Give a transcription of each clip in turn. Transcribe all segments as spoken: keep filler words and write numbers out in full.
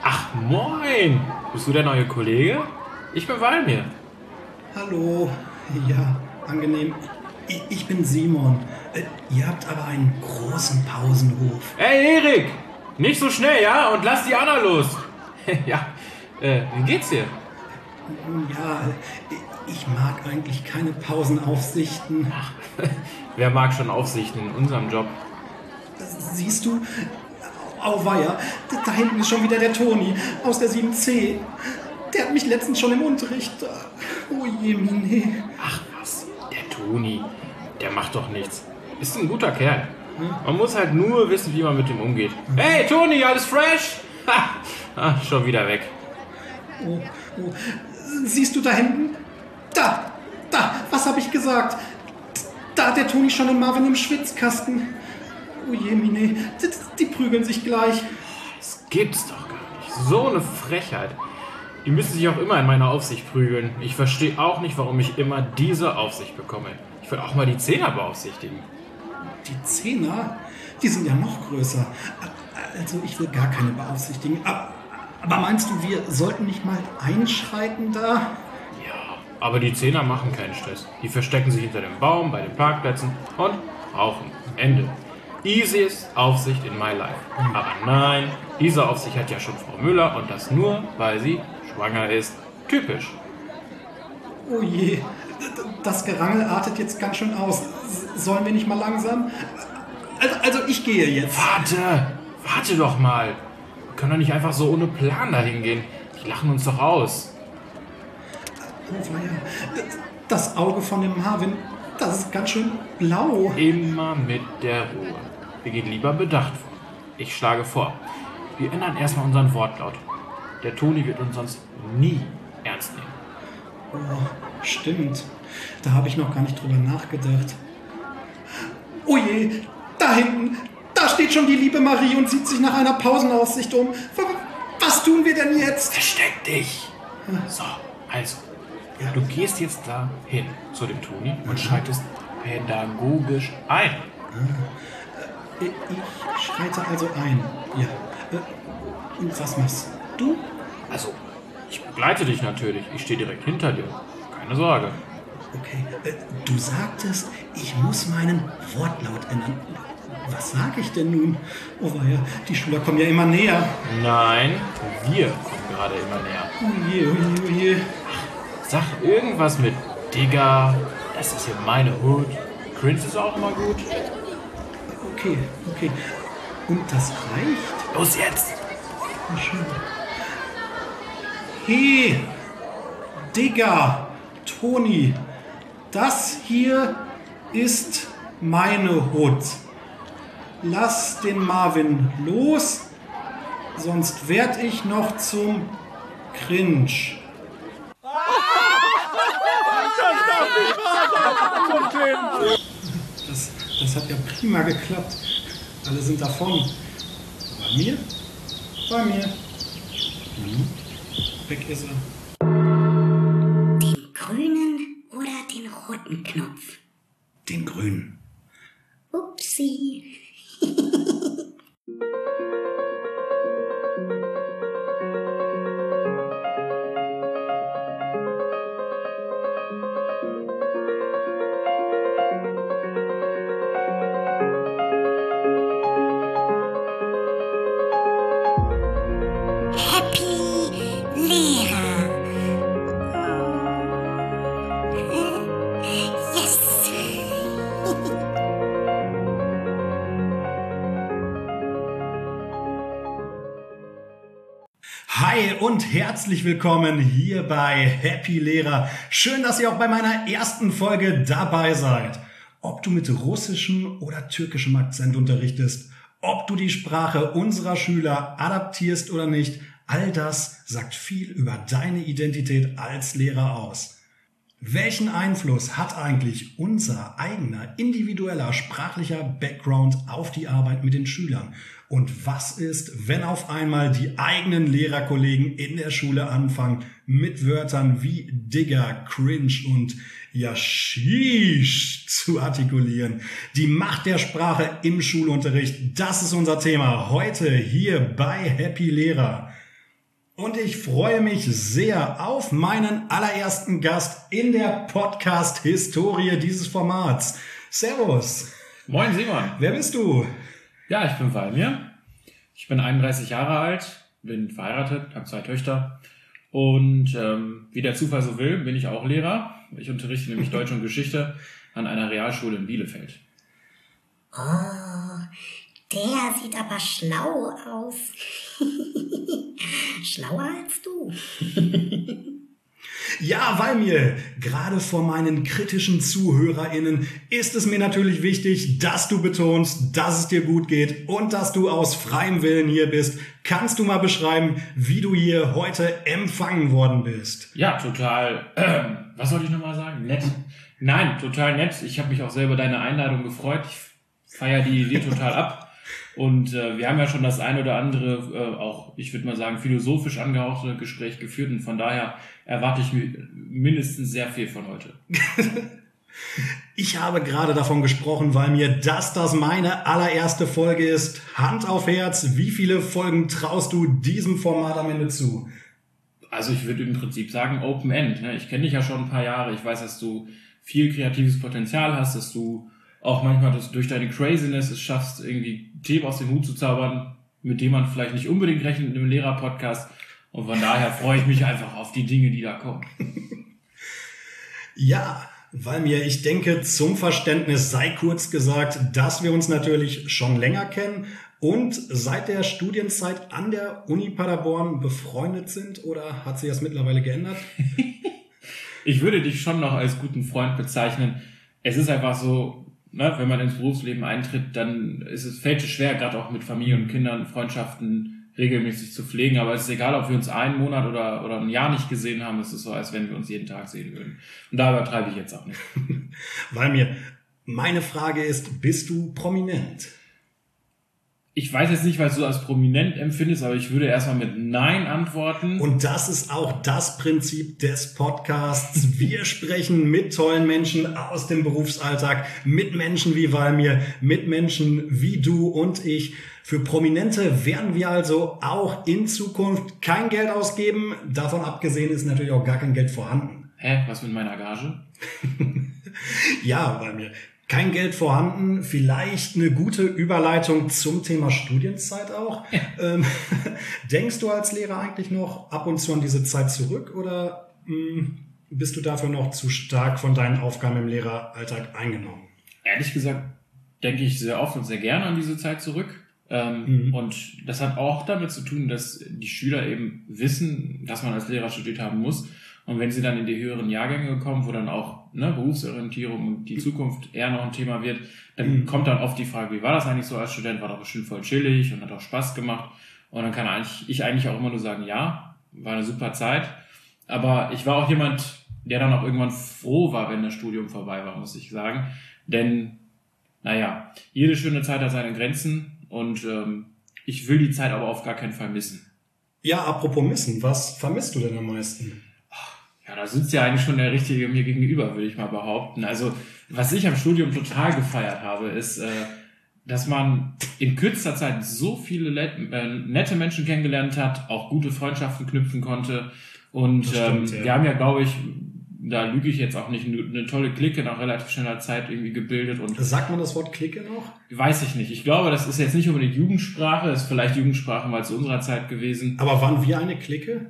Ach, moin! Bist du der neue Kollege? Ich bin Walmir. Hallo. Ja, angenehm. Ich, ich bin Simon. Äh, ihr habt aber einen großen Pausenhof. Ey, Erik! Nicht so schnell, ja? Und lass die Anna los! Ja, äh, wie geht's dir? Ja, ich mag eigentlich keine Pausenaufsichten. Ach, wer mag schon Aufsichten in unserem Job? Siehst du? Auweia, da hinten ist schon wieder der Toni aus der sieben C. Der hat mich letztens schon im Unterricht... Oh je, Mine. Ach was, der Toni, der macht doch nichts. Ist ein guter Kerl. Man muss halt nur wissen, wie man mit ihm umgeht. Hey, Toni, alles fresh? Ha, ah, schon wieder weg. Oh, oh. Siehst du da hinten? Da, da, was habe ich gesagt? Da hat der Toni schon den Marvin im Schwitzkasten. Oh je, Mine, die, die prügeln sich gleich. Das gibt's doch gar nicht. So eine Frechheit. Die müssen sich auch immer in meiner Aufsicht prügeln. Ich verstehe auch nicht, warum ich immer diese Aufsicht bekomme. Ich will auch mal die Zehner beaufsichtigen. Die Zehner? Die sind ja noch größer. Also ich will gar keine beaufsichtigen. Aber meinst du, wir sollten nicht mal einschreiten da? Ja, aber die Zehner machen keinen Stress. Die verstecken sich hinter dem Baum, bei den Parkplätzen und rauchen. Ende. Easiest Aufsicht in my life. Aber nein, diese Aufsicht hat ja schon Frau Müller und das nur, weil sie schwanger ist. Typisch. Oh je, das Gerangel artet jetzt ganz schön aus. Sollen wir nicht mal langsam? Also, also ich gehe jetzt. Warte, warte doch mal. Wir können doch nicht einfach so ohne Plan dahin gehen. Die lachen uns doch aus. Oh weia, das Auge von dem Marvin, das ist ganz schön blau. Immer mit der Ruhe. Wir gehen lieber bedacht vor. Ich schlage vor, wir ändern erstmal unseren Wortlaut. Der Toni wird uns sonst nie ernst nehmen. Oh, stimmt. Da habe ich noch gar nicht drüber nachgedacht. Oh je, da hinten, da steht schon die liebe Marie und sieht sich nach einer Pausenaufsicht um. Was tun wir denn jetzt? Versteck dich! So, also, ja. Du gehst jetzt da hin zu dem Toni und schreitest pädagogisch ein. Ich schreite also ein, ja. Und was machst du? Also, ich begleite dich natürlich. Ich stehe direkt hinter dir. Keine Sorge. Okay, du sagtest, ich muss meinen Wortlaut ändern. Was sage ich denn nun? Oh weia, die Schüler kommen ja immer näher. Nein, wir kommen gerade immer näher. Oh je, oh je, oh je. Sag irgendwas mit Digga, das ist hier meine Hut. Cringe ist auch immer gut. Okay, okay. Und das reicht? Los jetzt! Na schön. Hey, Digga, Toni, das hier ist meine Hut. Lass den Marvin los, sonst werd ich noch zum Cringe. Das, das hat ja prima geklappt. Alle sind davon. Bei mir? Bei mir. Mhm. Weg ist er. Den grünen oder den roten Knopf? Den grünen. Upsi. Hi und herzlich willkommen hier bei Happy Lehrer. Schön, dass ihr auch bei meiner ersten Folge dabei seid. Ob du mit russischem oder türkischem Akzent unterrichtest, ob du die Sprache unserer Schüler adaptierst oder nicht, all das sagt viel über deine Identität als Lehrer aus. Welchen Einfluss hat eigentlich unser eigener individueller sprachlicher Background auf die Arbeit mit den Schülern? Und was ist, wenn auf einmal die eigenen Lehrerkollegen in der Schule anfangen, mit Wörtern wie Digger, Cringe und ja Sheesh zu artikulieren? Die Macht der Sprache im Schulunterricht, das ist unser Thema heute hier bei Happy Lehrer. Und ich freue mich sehr auf meinen allerersten Gast in der Podcast-Historie dieses Formats. Servus. Moin Simon. Wer bist du? Ja, ich bin Walmir. Ich bin einunddreißig Jahre alt, bin verheiratet, habe zwei Töchter. Und ähm, wie der Zufall so will, bin ich auch Lehrer. Ich unterrichte nämlich Deutsch und Geschichte an einer Realschule in Bielefeld. Oh, der sieht aber schlau aus. Schlauer als du. Ja, Walmir, gerade vor meinen kritischen ZuhörerInnen ist es mir natürlich wichtig, dass du betonst, dass es dir gut geht und dass du aus freiem Willen hier bist. Kannst du mal beschreiben, wie du hier heute empfangen worden bist? Ja, total, äh, was soll ich nochmal sagen? Nett. Nein, total nett. Ich habe mich auch selber deine Einladung gefreut. Ich feiere die Idee total ab. Und äh, wir haben ja schon das ein oder andere, äh, auch, ich würde mal sagen, philosophisch angehauchte Gespräch geführt. Und von daher erwarte ich mir mindestens sehr viel von heute. Ich habe gerade davon gesprochen, weil mir dass das meine allererste Folge ist. Hand auf Herz, wie viele Folgen traust du diesem Format am Ende zu? Also ich würde im Prinzip sagen Open End. Ne? Ich kenne dich ja schon ein paar Jahre. Ich weiß, dass du viel kreatives Potenzial hast, dass du auch manchmal dass du durch deine Craziness es schaffst, irgendwie Themen aus dem Hut zu zaubern, mit denen man vielleicht nicht unbedingt rechnet in einem Lehrer-Podcast. Und von daher freue ich mich einfach auf die Dinge, die da kommen. Ja, weil mir, ich denke, zum Verständnis sei kurz gesagt, dass wir uns natürlich schon länger kennen und seit der Studienzeit an der Uni Paderborn befreundet sind, oder hat sich das mittlerweile geändert? Ich würde dich schon noch als guten Freund bezeichnen. Es ist einfach so, ne, wenn man ins Berufsleben eintritt, dann ist es, fällt es schwer, gerade auch mit Familie und Kindern Freundschaften regelmäßig zu pflegen. Aber es ist egal, ob wir uns einen Monat oder, oder ein Jahr nicht gesehen haben. Es ist so, als wenn wir uns jeden Tag sehen würden. Und da übertreibe ich jetzt auch nicht. Weil mir, meine Frage ist, bist du prominent? Ich weiß jetzt nicht, was du als prominent empfindest, aber ich würde erstmal mit Nein antworten. Und das ist auch das Prinzip des Podcasts. Wir sprechen mit tollen Menschen aus dem Berufsalltag, mit Menschen wie Walmir, mit Menschen wie du und ich. Für Prominente werden wir also auch in Zukunft kein Geld ausgeben. Davon abgesehen ist natürlich auch gar kein Geld vorhanden. Hä? Was mit meiner Gage? Ja, Walmir. Kein Geld vorhanden, vielleicht eine gute Überleitung zum Thema Studienzeit auch. Ja. Ähm, denkst du als Lehrer eigentlich noch ab und zu an diese Zeit zurück oder mh, bist du dafür noch zu stark von deinen Aufgaben im Lehreralltag eingenommen? Ehrlich gesagt denke ich sehr oft und sehr gerne an diese Zeit zurück. Ähm, mhm. Und das hat auch damit zu tun, dass die Schüler eben wissen, dass man als Lehrer studiert haben muss. Und wenn sie dann in die höheren Jahrgänge kommen, wo dann auch ne, Berufsorientierung und die Zukunft eher noch ein Thema wird, dann mhm. kommt dann oft die Frage, wie war das eigentlich so als Student? War doch bestimmt voll chillig und hat auch Spaß gemacht. Und dann kann eigentlich, ich eigentlich auch immer nur sagen, ja, war eine super Zeit. Aber ich war auch jemand, der dann auch irgendwann froh war, wenn das Studium vorbei war, muss ich sagen. Denn, naja, jede schöne Zeit hat seine Grenzen und ähm, ich will die Zeit aber auf gar keinen Fall missen. Ja, apropos missen, was vermisst du denn am meisten? Ja, da sitzt ja eigentlich schon der Richtige mir gegenüber, würde ich mal behaupten. Also, was ich am Studium total gefeiert habe, ist, äh, dass man in kürzester Zeit so viele let- äh, nette Menschen kennengelernt hat, auch gute Freundschaften knüpfen konnte. Und stimmt, ähm, ja. wir haben ja, glaube ich, da lüge ich jetzt auch nicht, eine tolle Clique nach relativ schneller Zeit irgendwie gebildet. Und sagt man das Wort Clique noch? Weiß ich nicht. Ich glaube, das ist jetzt nicht unbedingt Jugendsprache, ist vielleicht Jugendsprache mal zu unserer Zeit gewesen. Aber waren wir eine Clique?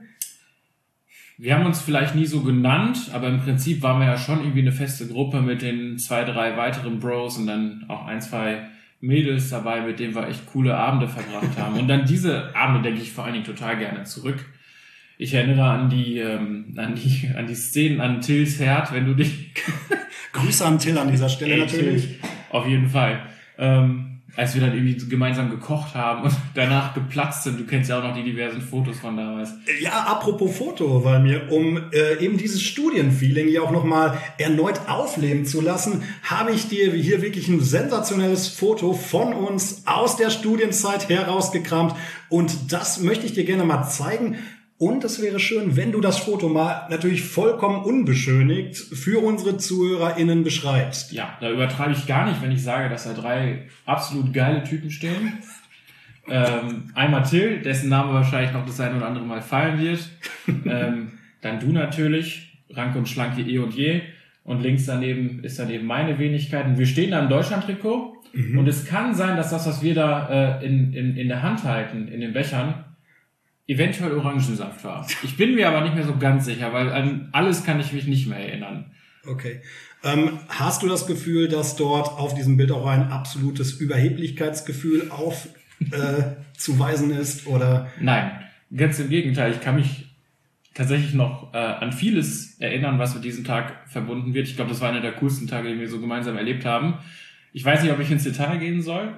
Wir haben uns vielleicht nie so genannt, aber im Prinzip waren wir ja schon irgendwie eine feste Gruppe mit den zwei, drei weiteren Bros und dann auch ein, zwei Mädels dabei, mit denen wir echt coole Abende verbracht haben. Und dann diese Abende denke ich vor allen Dingen total gerne zurück. Ich erinnere an die, ähm, an die, an die Szenen an Tills Herd, wenn du dich... Grüße an Till an dieser Stelle Ey, natürlich. Till, auf jeden Fall. Ähm, als wir dann irgendwie gemeinsam gekocht haben und danach geplatzt sind. Du kennst ja auch noch die diversen Fotos von damals. Ja, apropos Foto, weil mir, um äh, eben dieses Studienfeeling hier auch nochmal erneut aufleben zu lassen, habe ich dir hier wirklich ein sensationelles Foto von uns aus der Studienzeit herausgekramt. Und das möchte ich dir gerne mal zeigen. Und es wäre schön, wenn du das Foto mal natürlich vollkommen unbeschönigt für unsere ZuhörerInnen beschreibst. Ja, da übertreibe ich gar nicht, wenn ich sage, dass da drei absolut geile Typen stehen. Ähm, einmal Till, dessen Name wahrscheinlich noch das ein oder andere Mal fallen wird. ähm, dann du natürlich, rank und schlank wie eh und je. Und links daneben ist dann eben meine Wenigkeit. Und wir stehen da im Deutschland-Trikot. Mhm. Und es kann sein, dass das, was wir da äh, in, in, in der Hand halten, in den Bechern, eventuell Orangensaft war. Ich bin mir aber nicht mehr so ganz sicher, weil an alles kann ich mich nicht mehr erinnern. Okay. Ähm, hast du das Gefühl, dass dort auf diesem Bild auch ein absolutes Überheblichkeitsgefühl aufzuweisen äh, ist? Oder? Nein, ganz im Gegenteil. Ich kann mich tatsächlich noch äh, an vieles erinnern, was mit diesem Tag verbunden wird. Ich glaube, das war einer der coolsten Tage, die wir so gemeinsam erlebt haben. Ich weiß nicht, ob ich ins Detail gehen soll.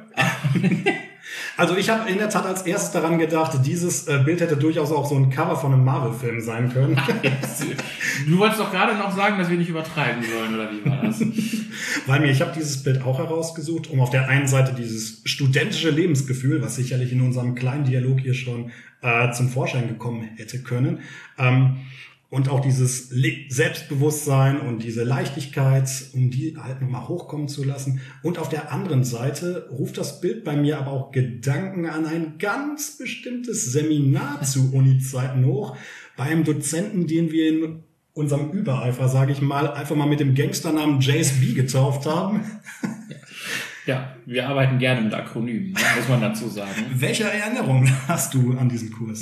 Also ich habe in der Tat als erstes daran gedacht, dieses äh, Bild hätte durchaus auch so ein Cover von einem Marvel-Film sein können. Du wolltest doch gerade noch sagen, dass wir nicht übertreiben sollen, oder wie war das? Weil mir, ich habe dieses Bild auch herausgesucht, um auf der einen Seite dieses studentische Lebensgefühl, was sicherlich in unserem kleinen Dialog hier schon äh, zum Vorschein gekommen hätte können, ähm, und auch dieses Le- Selbstbewusstsein und diese Leichtigkeit, um die halt nochmal hochkommen zu lassen. Und auf der anderen Seite ruft das Bild bei mir aber auch Gedanken an ein ganz bestimmtes Seminar zu Uni-Zeiten hoch, bei einem Dozenten, den wir in unserem Übereifer, sage ich mal, einfach mal mit dem Gangsternamen J S B getauft haben. Ja, wir arbeiten gerne mit Akronymen, ne, muss man dazu sagen. Welche Erinnerungen hast du an diesen Kurs?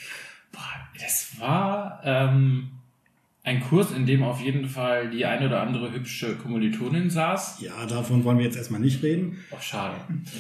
Das war ähm, ein Kurs, in dem auf jeden Fall die eine oder andere hübsche Kommilitonin saß. Ja, davon wollen wir jetzt erstmal nicht reden. Ach, schade.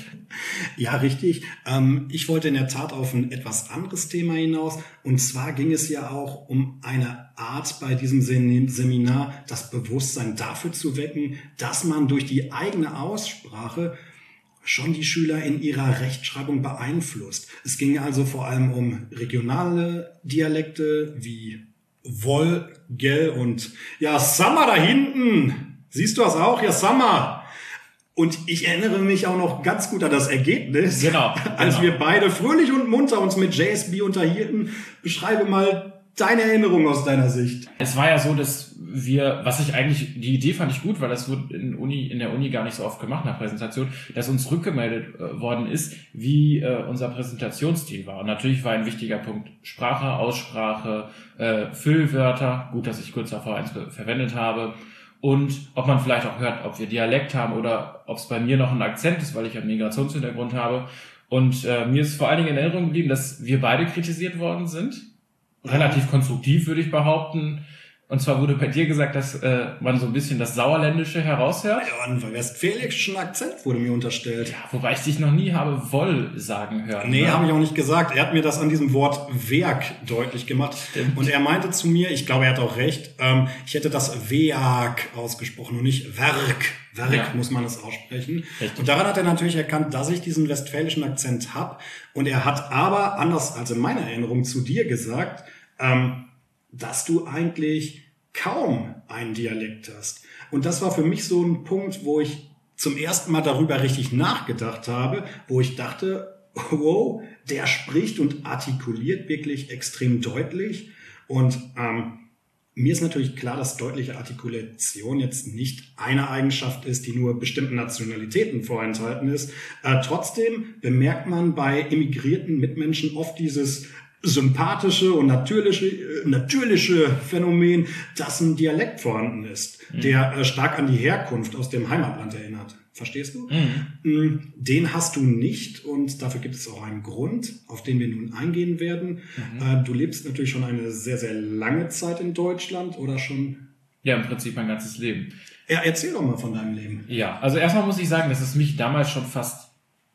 Ja, richtig. Ähm, ich wollte in der Tat auf ein etwas anderes Thema hinaus. Und zwar ging es ja auch um eine Art bei diesem Seminar, das Bewusstsein dafür zu wecken, dass man durch die eigene Aussprache schon die Schüler in ihrer Rechtschreibung beeinflusst. Es ging also vor allem um regionale Dialekte wie Woll, Gell und ja, Sammer da hinten. Siehst du das auch? Ja, Sammer. Und ich erinnere mich auch noch ganz gut an das Ergebnis. Genau. Als genau. wir beide fröhlich und munter uns mit J S B unterhielten. Beschreibe mal deine Erinnerung aus deiner Sicht. Es war ja so, dass wir, was ich eigentlich, die Idee fand ich gut, weil das wurde in Uni, in der Uni gar nicht so oft gemacht nach Präsentation, dass uns rückgemeldet äh, worden ist, wie äh, unser Präsentationsstil war. Und natürlich war ein wichtiger Punkt Sprache, Aussprache, äh, Füllwörter, gut, dass ich kurz davor eins verwendet habe. Und ob man vielleicht auch hört, ob wir Dialekt haben oder ob es bei mir noch ein Akzent ist, weil ich einen Migrationshintergrund habe. Und äh, mir ist vor allen Dingen in Erinnerung geblieben, dass wir beide kritisiert worden sind. Relativ konstruktiv, würde ich behaupten. Und zwar wurde bei dir gesagt, dass äh, man so ein bisschen das Sauerländische heraushört. Ja, einen westfälischen Akzent wurde mir unterstellt. Ja, wobei ich dich noch nie habe Woll sagen hören. Nee, ne? habe ich auch nicht gesagt. Er hat mir das an diesem Wort Werk deutlich gemacht. Stimmt. Und er meinte zu mir, ich glaube, er hat auch recht, ähm, ich hätte das Werk ausgesprochen und nicht Werk. Werk ja. muss man es aussprechen. Richtig. Und daran hat er natürlich erkannt, dass ich diesen westfälischen Akzent habe. Und er hat aber, anders als in meiner Erinnerung zu dir gesagt, ähm, dass du eigentlich kaum einen Dialekt hast. Und das war für mich so ein Punkt, wo ich zum ersten Mal darüber richtig nachgedacht habe, wo ich dachte, wow, der spricht und artikuliert wirklich extrem deutlich. Und ähm, mir ist natürlich klar, dass deutliche Artikulation jetzt nicht eine Eigenschaft ist, die nur bestimmten Nationalitäten vorenthalten ist. Äh, trotzdem bemerkt man bei emigrierten Mitmenschen oft dieses sympathische und natürliche, natürliche Phänomen, dass ein Dialekt vorhanden ist, mhm. der äh, stark an die Herkunft aus dem Heimatland erinnert. Verstehst du? Mhm. Den hast du nicht und dafür gibt es auch einen Grund, auf den wir nun eingehen werden. Mhm. Äh, du lebst natürlich schon eine sehr, sehr lange Zeit in Deutschland oder schon? Ja, im Prinzip mein ganzes Leben. Ja, erzähl doch mal von deinem Leben. Ja, also erstmal muss ich sagen, dass es mich damals schon fast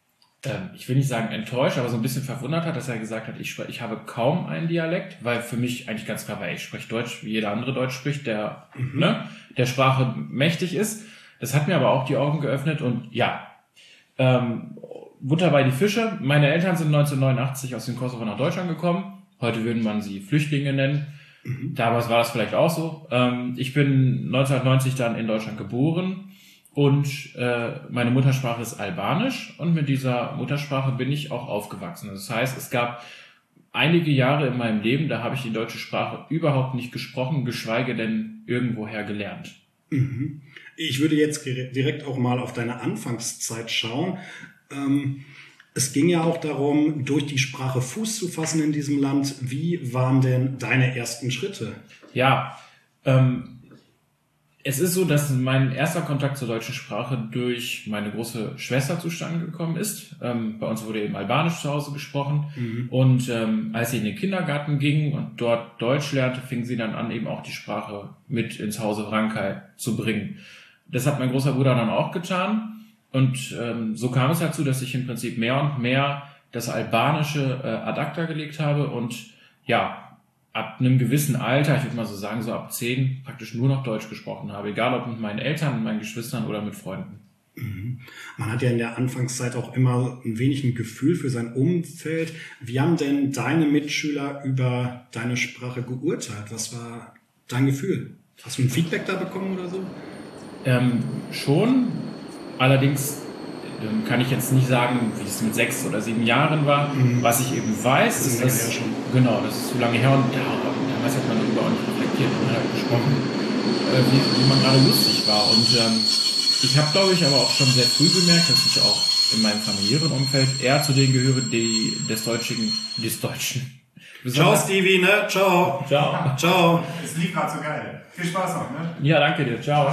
ich will nicht sagen enttäuscht, aber so ein bisschen verwundert hat, dass er gesagt hat, ich, spre- ich habe kaum einen Dialekt, weil für mich eigentlich ganz klar war, ich spreche Deutsch, wie jeder andere Deutsch spricht, der mhm. ne, der Sprache mächtig ist. Das hat mir aber auch die Augen geöffnet und ja, ähm, Butter bei die Fische. Meine Eltern sind neunzehnhundertneunundachtzig aus dem Kosovo nach Deutschland gekommen. Heute würde man sie Flüchtlinge nennen. Mhm. Damals war das vielleicht auch so. Ähm, ich bin neunzehnhundertneunzig dann in Deutschland geboren. Und äh, meine Muttersprache ist Albanisch und mit dieser Muttersprache bin ich auch aufgewachsen. Das heißt, es gab einige Jahre in meinem Leben, da habe ich die deutsche Sprache überhaupt nicht gesprochen, geschweige denn irgendwoher gelernt. Mhm. Ich würde jetzt direkt auch mal auf deine Anfangszeit schauen. Ähm, Es ging ja auch darum, durch die Sprache Fuß zu fassen in diesem Land. Wie waren denn deine ersten Schritte? Ja, ähm, es ist so, dass mein erster Kontakt zur deutschen Sprache durch meine große Schwester zustande gekommen ist. Ähm, bei uns wurde eben Albanisch zu Hause gesprochen. Mhm. Und ähm, als sie in den Kindergarten ging und dort Deutsch lernte, fing sie dann an, eben auch die Sprache mit ins Hause Rankay zu bringen. Das hat mein großer Bruder dann auch getan. Und ähm, so kam es dazu, dass ich im Prinzip mehr und mehr das Albanische äh, ad acta gelegt habe und ja, ab einem gewissen Alter, ich würde mal so sagen, so ab zehn, praktisch nur noch Deutsch gesprochen habe. Egal ob mit meinen Eltern, mit meinen Geschwistern oder mit Freunden. Mhm. Man hat ja in der Anfangszeit auch immer ein wenig ein Gefühl für sein Umfeld. Wie haben denn deine Mitschüler über deine Sprache geurteilt? Was war dein Gefühl? Hast du ein Feedback da bekommen oder so? Ähm, schon. Allerdings ähm, kann ich jetzt nicht sagen, wie es mit sechs oder sieben Jahren war. Mhm. Was ich eben weiß, das ist, dass, schon. Genau, das ist zu lange her und ja, damals hat man darüber auch nicht reflektiert und hat gesprochen, äh, wie, wie man gerade lustig war. Und ähm, ich habe, glaube ich, aber auch schon sehr früh gemerkt, dass ich auch in meinem familiären Umfeld eher zu denen gehöre, die des Deutschen, des Deutschen. Ciao, Stevie, ne? Ciao. Ciao. Ciao. Es lief gerade so geil. Viel Spaß noch, ne? Ja, danke dir. Ciao.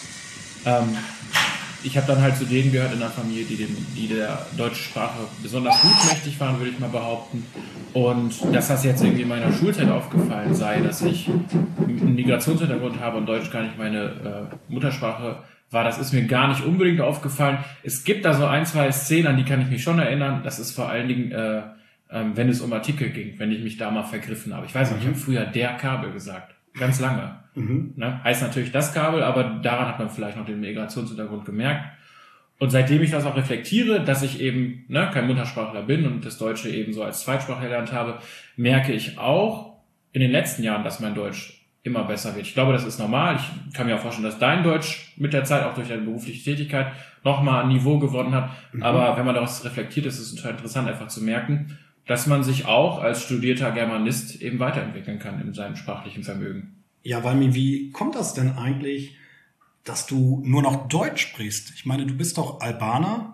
Ähm, ich habe dann halt zu denen gehört in der Familie, die, dem, die der deutschen Sprache besonders gutmächtig waren, würde ich mal behaupten. Und dass das jetzt irgendwie in meiner Schulzeit aufgefallen sei, dass ich einen Migrationshintergrund habe und Deutsch gar nicht meine äh, Muttersprache war, das ist mir gar nicht unbedingt aufgefallen. Es gibt da so ein, zwei Szenen, an die kann ich mich schon erinnern. Das ist vor allen Dingen, äh, äh, wenn es um Artikel ging, wenn ich mich da mal vergriffen habe. Ich weiß nicht, ich habe früher der Kabel gesagt. Ganz lange. Mhm. Ne? Heißt natürlich das Kabel, aber daran hat man vielleicht noch den Migrationshintergrund gemerkt. Und seitdem ich das auch reflektiere, dass ich eben ne, kein Muttersprachler bin und das Deutsche eben so als Zweitsprache gelernt habe, merke ich auch in den letzten Jahren, dass mein Deutsch immer besser wird. Ich glaube, das ist normal. Ich kann mir auch vorstellen, dass dein Deutsch mit der Zeit, auch durch deine berufliche Tätigkeit, nochmal an Niveau gewonnen hat. Mhm. Aber wenn man daraus reflektiert, ist es total interessant, einfach zu merken, dass man sich auch als studierter Germanist eben weiterentwickeln kann in seinem sprachlichen Vermögen. Ja, Walmi, wie kommt das denn eigentlich, dass du nur noch Deutsch sprichst? Ich meine, du bist doch Albaner.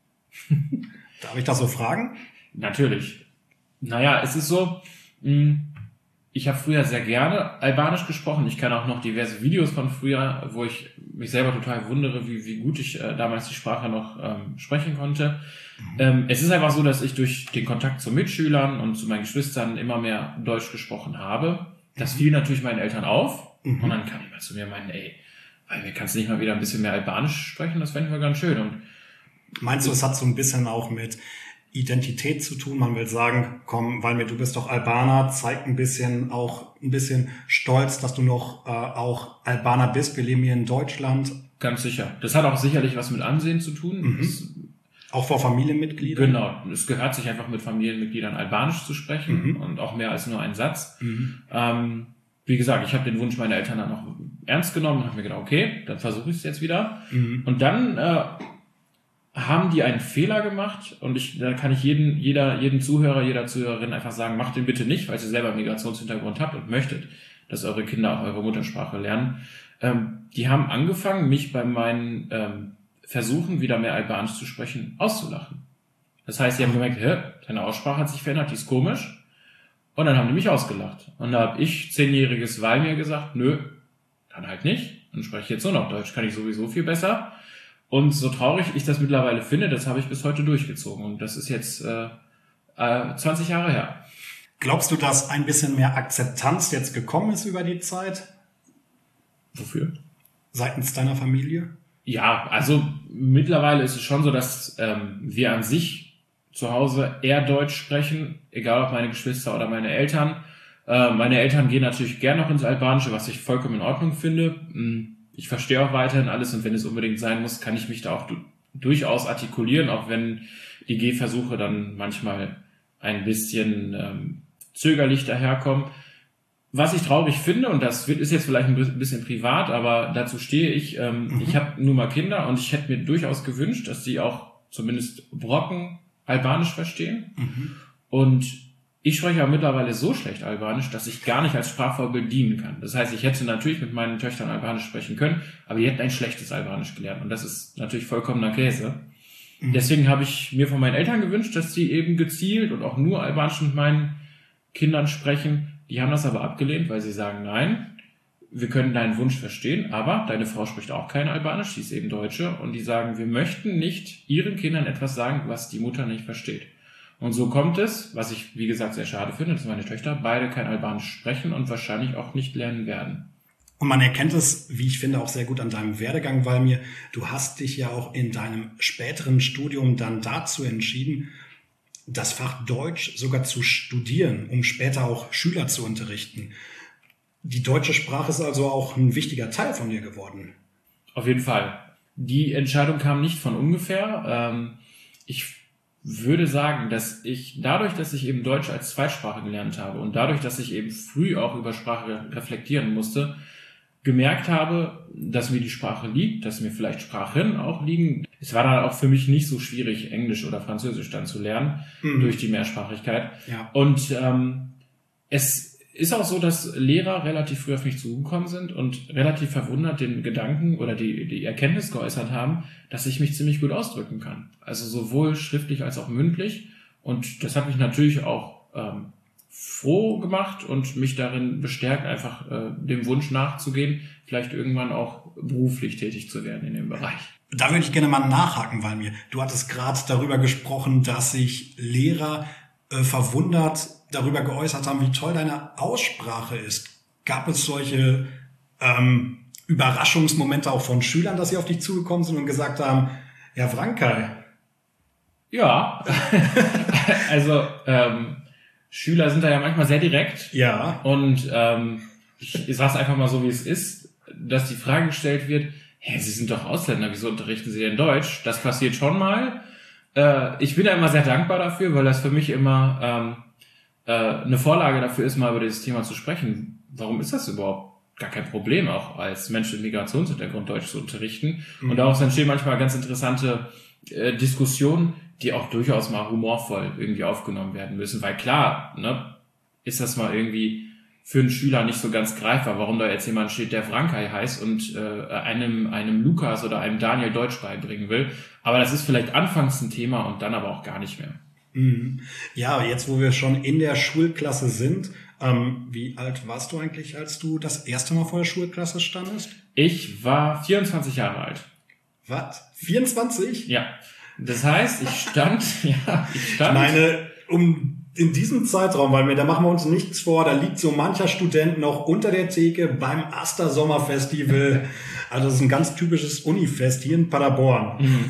Darf ich das so fragen? Natürlich. Naja, es ist so, ich habe früher sehr gerne Albanisch gesprochen. Ich kann auch noch diverse Videos von früher, wo ich mich selber total wundere, wie, wie gut ich äh, damals die Sprache noch ähm, sprechen konnte. Mhm. Ähm, es ist einfach so, dass ich durch den Kontakt zu Mitschülern und zu meinen Geschwistern immer mehr Deutsch gesprochen habe. Das fiel natürlich meinen Eltern auf. Mhm. Und dann kam jemand zu mir und meinte, ey, weil wir kannst du nicht mal wieder ein bisschen mehr Albanisch sprechen? Das fänden wir ganz schön. Und meinst du, es hat so ein bisschen auch mit Identität zu tun? Man will sagen, komm, weil mir du bist doch Albaner, zeig ein bisschen auch ein bisschen Stolz, dass du noch äh, auch Albaner bist. Wir leben hier in Deutschland. Ganz sicher. Das hat auch sicherlich was mit Ansehen zu tun. Mhm. Das, auch vor Familienmitgliedern? Genau. Es gehört sich einfach mit Familienmitgliedern Albanisch zu sprechen mhm. und auch mehr als nur einen Satz. Mhm. Ähm, wie gesagt, ich habe den Wunsch meiner Eltern dann auch ernst genommen und habe mir gedacht, okay, dann versuche ich es jetzt wieder. Mhm. Und dann äh, haben die einen Fehler gemacht und ich, da kann ich jeden, jeder, jeden Zuhörer, jeder Zuhörerin einfach sagen, macht den bitte nicht, weil ihr selber einen Migrationshintergrund habt und möchtet, dass eure Kinder auch eure Muttersprache lernen. Ähm, die haben angefangen, mich bei meinen ähm, Versuchen, wieder mehr Albanisch zu sprechen, auszulachen. Das heißt, sie haben gemerkt, hä, deine Aussprache hat sich verändert, die ist komisch. Und dann haben die mich ausgelacht. Und da habe ich, zehnjähriges Walmir, gesagt, nö, dann halt nicht. Dann spreche ich jetzt nur noch Deutsch, kann ich sowieso viel besser. Und so traurig ich das mittlerweile finde, das habe ich bis heute durchgezogen. Und das ist jetzt äh, äh, zwanzig Jahre her. Glaubst du, dass ein bisschen mehr Akzeptanz jetzt gekommen ist über die Zeit? Wofür? Seitens deiner Familie? Ja, also mittlerweile ist es schon so, dass ähm, wir an sich zu Hause eher Deutsch sprechen, egal ob meine Geschwister oder meine Eltern. Äh, meine Eltern gehen natürlich gern noch ins Albanische, was ich vollkommen in Ordnung finde. Ich verstehe auch weiterhin alles und wenn es unbedingt sein muss, kann ich mich da auch du- durchaus artikulieren, auch wenn die Gehversuche dann manchmal ein bisschen ähm, zögerlich daherkommen. Was ich traurig finde, und das ist jetzt vielleicht ein bisschen privat, aber dazu stehe ich, ähm, mhm. ich habe nun mal Kinder und ich hätte mir durchaus gewünscht, dass die auch zumindest Brocken Albanisch verstehen. Mhm. Und ich spreche ja mittlerweile so schlecht Albanisch, dass ich gar nicht als Sprachvorbild dienen kann. Das heißt, ich hätte natürlich mit meinen Töchtern Albanisch sprechen können, aber die hätten ein schlechtes Albanisch gelernt. Und das ist natürlich vollkommener Käse. Deswegen habe ich mir von meinen Eltern gewünscht, dass sie eben gezielt und auch nur Albanisch mit meinen Kindern sprechen. Die haben das aber abgelehnt, weil sie sagen, nein, wir können deinen Wunsch verstehen, aber deine Frau spricht auch kein Albanisch, sie ist eben Deutsche, und die sagen, wir möchten nicht ihren Kindern etwas sagen, was die Mutter nicht versteht. Und so kommt es, was ich, wie gesagt, sehr schade finde, dass meine Töchter beide kein Albanisch sprechen und wahrscheinlich auch nicht lernen werden. Und man erkennt es, wie ich finde, auch sehr gut an deinem Werdegang, weil mir, du hast dich ja auch in deinem späteren Studium dann dazu entschieden, das Fach Deutsch sogar zu studieren, um später auch Schüler zu unterrichten. Die deutsche Sprache ist also auch ein wichtiger Teil von dir geworden. Auf jeden Fall. Die Entscheidung kam nicht von ungefähr. Ich würde sagen, dass ich dadurch, dass ich eben Deutsch als Zweitsprache gelernt habe und dadurch, dass ich eben früh auch über Sprache reflektieren musste, gemerkt habe, dass mir die Sprache liegt, dass mir vielleicht Sprachen auch liegen. Es war dann auch für mich nicht so schwierig, Englisch oder Französisch dann zu lernen, mhm. durch die Mehrsprachigkeit. Ja. Und ähm, es ist auch so, dass Lehrer relativ früh auf mich zugekommen sind und relativ verwundert den Gedanken oder die, die Erkenntnis geäußert haben, dass ich mich ziemlich gut ausdrücken kann. Also sowohl schriftlich als auch mündlich. Und das hat mich natürlich auch ähm, froh gemacht und mich darin bestärkt, einfach äh, dem Wunsch nachzugehen, vielleicht irgendwann auch beruflich tätig zu werden in dem Bereich. Da würde ich gerne mal nachhaken, weil mir, du hattest gerade darüber gesprochen, dass sich Lehrer äh, verwundert darüber geäußert haben, wie toll deine Aussprache ist. Gab es solche ähm, Überraschungsmomente auch von Schülern, dass sie auf dich zugekommen sind und gesagt haben, Herr Wrankai? Ja, also ähm, Schüler sind da ja manchmal sehr direkt. Ja. Und ähm, ich, ich sag's einfach mal so, wie es ist, dass die Frage gestellt wird, hä, Sie sind doch Ausländer, wieso unterrichten Sie denn Deutsch? Das passiert schon mal. Äh, ich bin da immer sehr dankbar dafür, weil das für mich immer ähm, äh, eine Vorlage dafür ist, mal über dieses Thema zu sprechen. Warum ist das überhaupt gar kein Problem, auch als Mensch mit Migrationshintergrund Deutsch zu unterrichten? Mhm. Und daraus entstehen manchmal ganz interessante äh, Diskussionen, die auch durchaus mal humorvoll irgendwie aufgenommen werden müssen. Weil klar, ne, ist das mal irgendwie für einen Schüler nicht so ganz greifbar, warum da jetzt jemand steht, der Wrankai heißt und äh, einem einem Lukas oder einem Daniel Deutsch beibringen will. Aber das ist vielleicht anfangs ein Thema und dann aber auch gar nicht mehr. Mhm. Ja, jetzt wo wir schon in der Schulklasse sind, ähm, wie alt warst du eigentlich, als du das erste Mal vor der Schulklasse standest? Ich war vierundzwanzig Jahre alt. Was? vierundzwanzig? Ja. Das heißt, ich stand, ja, ich stand. Ich meine, um in diesem Zeitraum, weil wir, da machen wir uns nichts vor, da liegt so mancher Student noch unter der Theke beim Aster Sommerfestival. Also das ist ein ganz typisches Unifest hier in Paderborn. Mhm.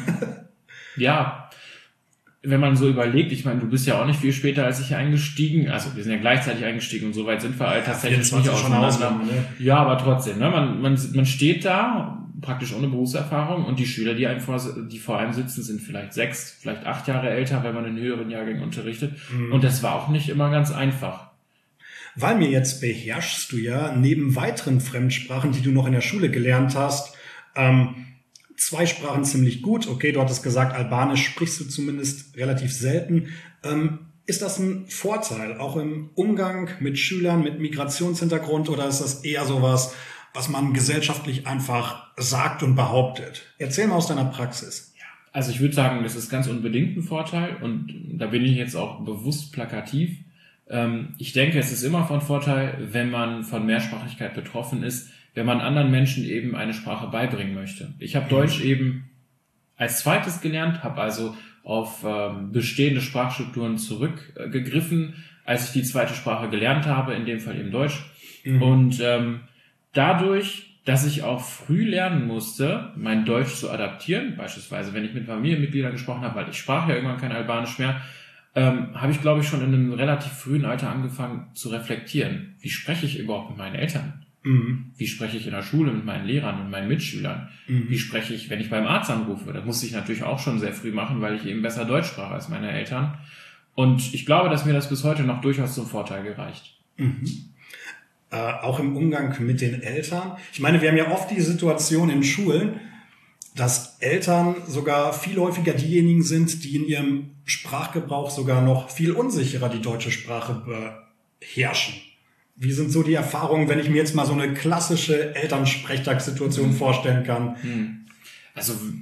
Ja. Wenn man so überlegt, ich meine, du bist ja auch nicht viel später als ich eingestiegen, also wir sind ja gleichzeitig eingestiegen und so weit sind wir alterstechnisch nicht auseinander. Ne? Ja, aber trotzdem, ne? man, man, man steht da, praktisch ohne Berufserfahrung, und die Schüler, die, einem vor, die vor einem sitzen, sind vielleicht sechs, vielleicht acht Jahre älter, wenn man in höheren Jahrgängen unterrichtet. Mhm. Und das war auch nicht immer ganz einfach. Weil mir jetzt beherrschst du ja neben weiteren Fremdsprachen, die du noch in der Schule gelernt hast, ähm, zwei Sprachen ziemlich gut. Okay, du hattest gesagt, Albanisch sprichst du zumindest relativ selten. Ähm, ist das ein Vorteil, auch im Umgang mit Schülern mit Migrationshintergrund, oder ist das eher sowas, was man gesellschaftlich einfach sagt und behauptet? Erzähl mal aus deiner Praxis. Also ich würde sagen, das ist ganz unbedingt ein Vorteil, und da bin ich jetzt auch bewusst plakativ. Ich denke, es ist immer von Vorteil, wenn man von Mehrsprachigkeit betroffen ist, wenn man anderen Menschen eben eine Sprache beibringen möchte. Ich habe mhm. Deutsch eben als zweites gelernt, habe also auf ähm, bestehende Sprachstrukturen zurückgegriffen, als ich die zweite Sprache gelernt habe, in dem Fall eben Deutsch. Mhm. Und ähm, dadurch, dass ich auch früh lernen musste, mein Deutsch zu adaptieren, beispielsweise wenn ich mit Familienmitgliedern gesprochen habe, weil ich sprach ja irgendwann kein Albanisch mehr, ähm, habe ich, glaube ich, schon in einem relativ frühen Alter angefangen zu reflektieren. Wie spreche ich überhaupt mit meinen Eltern? Mhm. Wie spreche ich in der Schule mit meinen Lehrern und meinen Mitschülern? Mhm. Wie spreche ich, wenn ich beim Arzt anrufe? Das musste ich natürlich auch schon sehr früh machen, weil ich eben besser Deutsch sprach als meine Eltern. Und ich glaube, dass mir das bis heute noch durchaus zum Vorteil gereicht. Mhm. Äh, auch im Umgang mit den Eltern. Ich meine, wir haben ja oft die Situation in Schulen, dass Eltern sogar viel häufiger diejenigen sind, die in ihrem Sprachgebrauch sogar noch viel unsicherer die deutsche Sprache beherrschen. Wie sind so die Erfahrungen, wenn ich mir jetzt mal so eine klassische Elternsprechtagssituation mhm. vorstellen kann? Also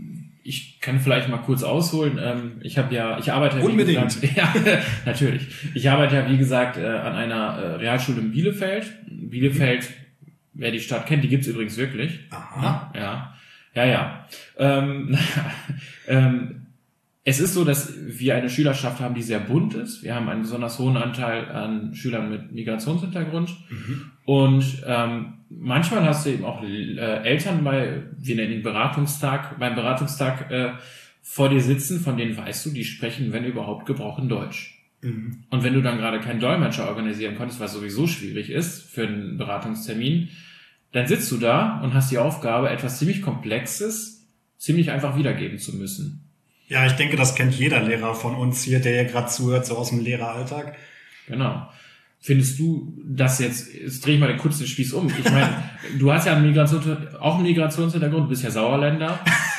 ich kann vielleicht mal kurz ausholen. Ähm, ich habe ja, ich arbeite ja, Unbedingt. Wie gesagt, ja, natürlich. Ich arbeite ja, wie gesagt, äh, an einer äh, Realschule in Bielefeld. Bielefeld, mhm. wer die Stadt kennt, die gibt's übrigens wirklich. Aha. Ja, ja, ja. Ähm, ähm, es ist so, dass wir eine Schülerschaft haben, die sehr bunt ist. Wir haben einen besonders hohen Anteil an Schülern mit Migrationshintergrund. Mhm. Und ähm, manchmal hast du eben auch äh, Eltern bei, wir nennen ihn Beratungstag, beim Beratungstag äh, vor dir sitzen, von denen weißt du, die sprechen, wenn überhaupt, gebrochen Deutsch. Mhm. Und wenn du dann gerade keinen Dolmetscher organisieren konntest, was sowieso schwierig ist für einen Beratungstermin, dann sitzt du da und hast die Aufgabe, etwas ziemlich Komplexes ziemlich einfach wiedergeben zu müssen. Ja, ich denke, das kennt jeder Lehrer von uns hier, der hier gerade zuhört, so aus dem Lehreralltag. Genau. Findest du das jetzt, jetzt drehe ich mal den kurzen Spieß um. Ich meine, du hast ja einen Migrations, auch einen Migrationshintergrund, du bist ja Sauerländer.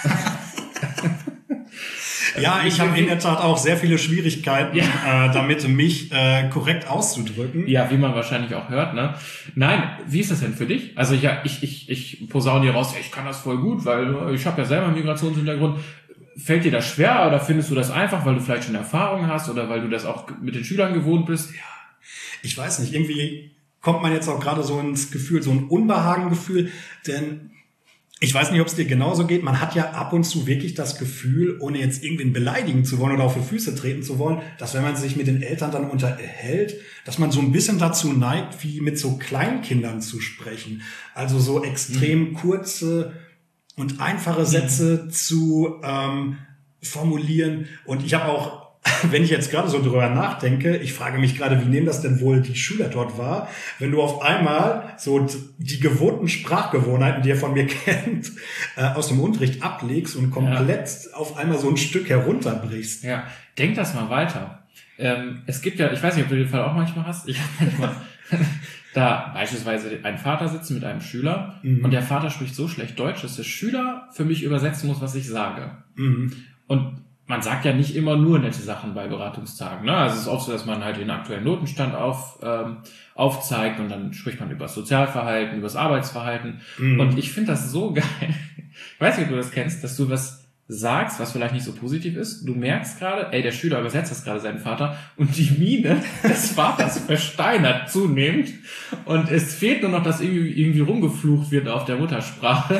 Ja, ich habe in der Tat auch sehr viele Schwierigkeiten, ja. äh, damit mich äh, korrekt auszudrücken. Ja, wie man wahrscheinlich auch hört, ne? Nein, wie ist das denn für dich? Also ja, ich ich ich posaune dir raus, ja, ich kann das voll gut, weil ich habe ja selber einen Migrationshintergrund. Fällt dir das schwer oder findest du das einfach, weil du vielleicht schon Erfahrung hast oder weil du das auch mit den Schülern gewohnt bist? Ja, ich weiß nicht, irgendwie kommt man jetzt auch gerade so ins Gefühl, so ein Unbehagengefühl, denn ich weiß nicht, ob es dir genauso geht, man hat ja ab und zu wirklich das Gefühl, ohne jetzt irgendwen beleidigen zu wollen oder auf die Füße treten zu wollen, dass wenn man sich mit den Eltern dann unterhält, dass man so ein bisschen dazu neigt, wie mit so Kleinkindern zu sprechen. Also so extrem mhm. kurze und einfache Sätze mhm. zu ähm, formulieren. Und ich habe auch, wenn ich jetzt gerade so drüber nachdenke, ich frage mich gerade, wie nehmen das denn wohl die Schüler dort wahr, wenn du auf einmal so die gewohnten Sprachgewohnheiten, die ihr von mir kennt, äh, aus dem Unterricht ablegst und komplett ja. auf einmal so ein Stück herunterbrichst. Ja, denk das mal weiter. Ähm, es gibt ja, ich weiß nicht, ob du den Fall auch manchmal hast, ich habe manchmal da beispielsweise einen Vater sitzen mit einem Schüler mhm. und der Vater spricht so schlecht Deutsch, dass der Schüler für mich übersetzen muss, was ich sage. Mhm. Und man sagt ja nicht immer nur nette Sachen bei Beratungstagen. Ne? Also es ist oft so, dass man halt den aktuellen Notenstand auf, ähm, aufzeigt und dann spricht man über das Sozialverhalten, über das Arbeitsverhalten. Mhm. Und ich finde das so geil. Ich weiß nicht, ob du das kennst, dass du was sagst, was vielleicht nicht so positiv ist. Du merkst gerade, ey, der Schüler übersetzt das gerade seinen Vater und die Miene des Vaters versteinert zunehmend und es fehlt nur noch, dass irgendwie, irgendwie rumgeflucht wird auf der Muttersprache.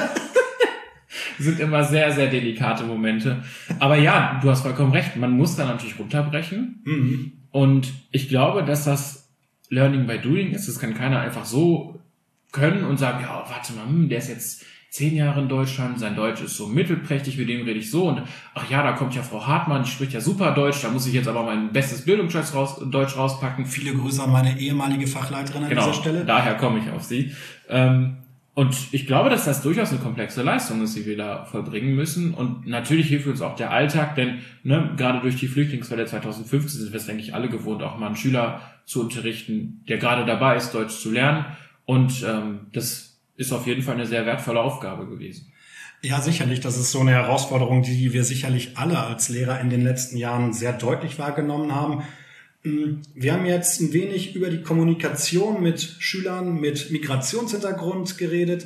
Sind immer sehr, sehr delikate Momente. Aber ja, du hast vollkommen recht, man muss da natürlich runterbrechen. Mhm. Und ich glaube, dass das Learning by Doing ist. Das kann keiner einfach so können und sagen, ja, warte mal, hm, der ist jetzt zehn Jahre in Deutschland, sein Deutsch ist so mittelprächtig, mit dem rede ich so und ach ja, da kommt ja Frau Hartmann, die spricht ja super Deutsch, da muss ich jetzt aber mein bestes Bildungsdeutsch raus, Deutsch rauspacken. Viele Grüße an meine ehemalige Fachleiterin an genau, dieser Stelle. Daher komme ich auf sie. Ähm, und ich glaube, dass das durchaus eine komplexe Leistung ist, die wir da vollbringen müssen. Und natürlich hilft uns auch der Alltag, denn ne, gerade durch die Flüchtlingswelle zwanzig fünfzehn sind wir es, denke ich, alle gewohnt, auch mal einen Schüler zu unterrichten, der gerade dabei ist, Deutsch zu lernen. Und ähm, das ist auf jeden Fall eine sehr wertvolle Aufgabe gewesen. Ja, sicherlich. Das ist so eine Herausforderung, die wir sicherlich alle als Lehrer in den letzten Jahren sehr deutlich wahrgenommen haben. Wir haben jetzt ein wenig über die Kommunikation mit Schülern mit Migrationshintergrund geredet.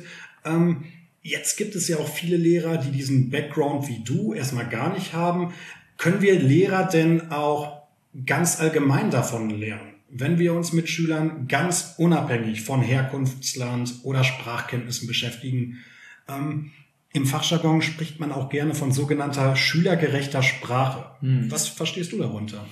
Jetzt gibt es ja auch viele Lehrer, die diesen Background wie du erstmal gar nicht haben. Können wir Lehrer denn auch ganz allgemein davon lernen? Wenn wir uns mit Schülern ganz unabhängig von Herkunftsland oder Sprachkenntnissen beschäftigen. Ähm, im Fachjargon spricht man auch gerne von sogenannter schülergerechter Sprache. Hm. Was verstehst du darunter?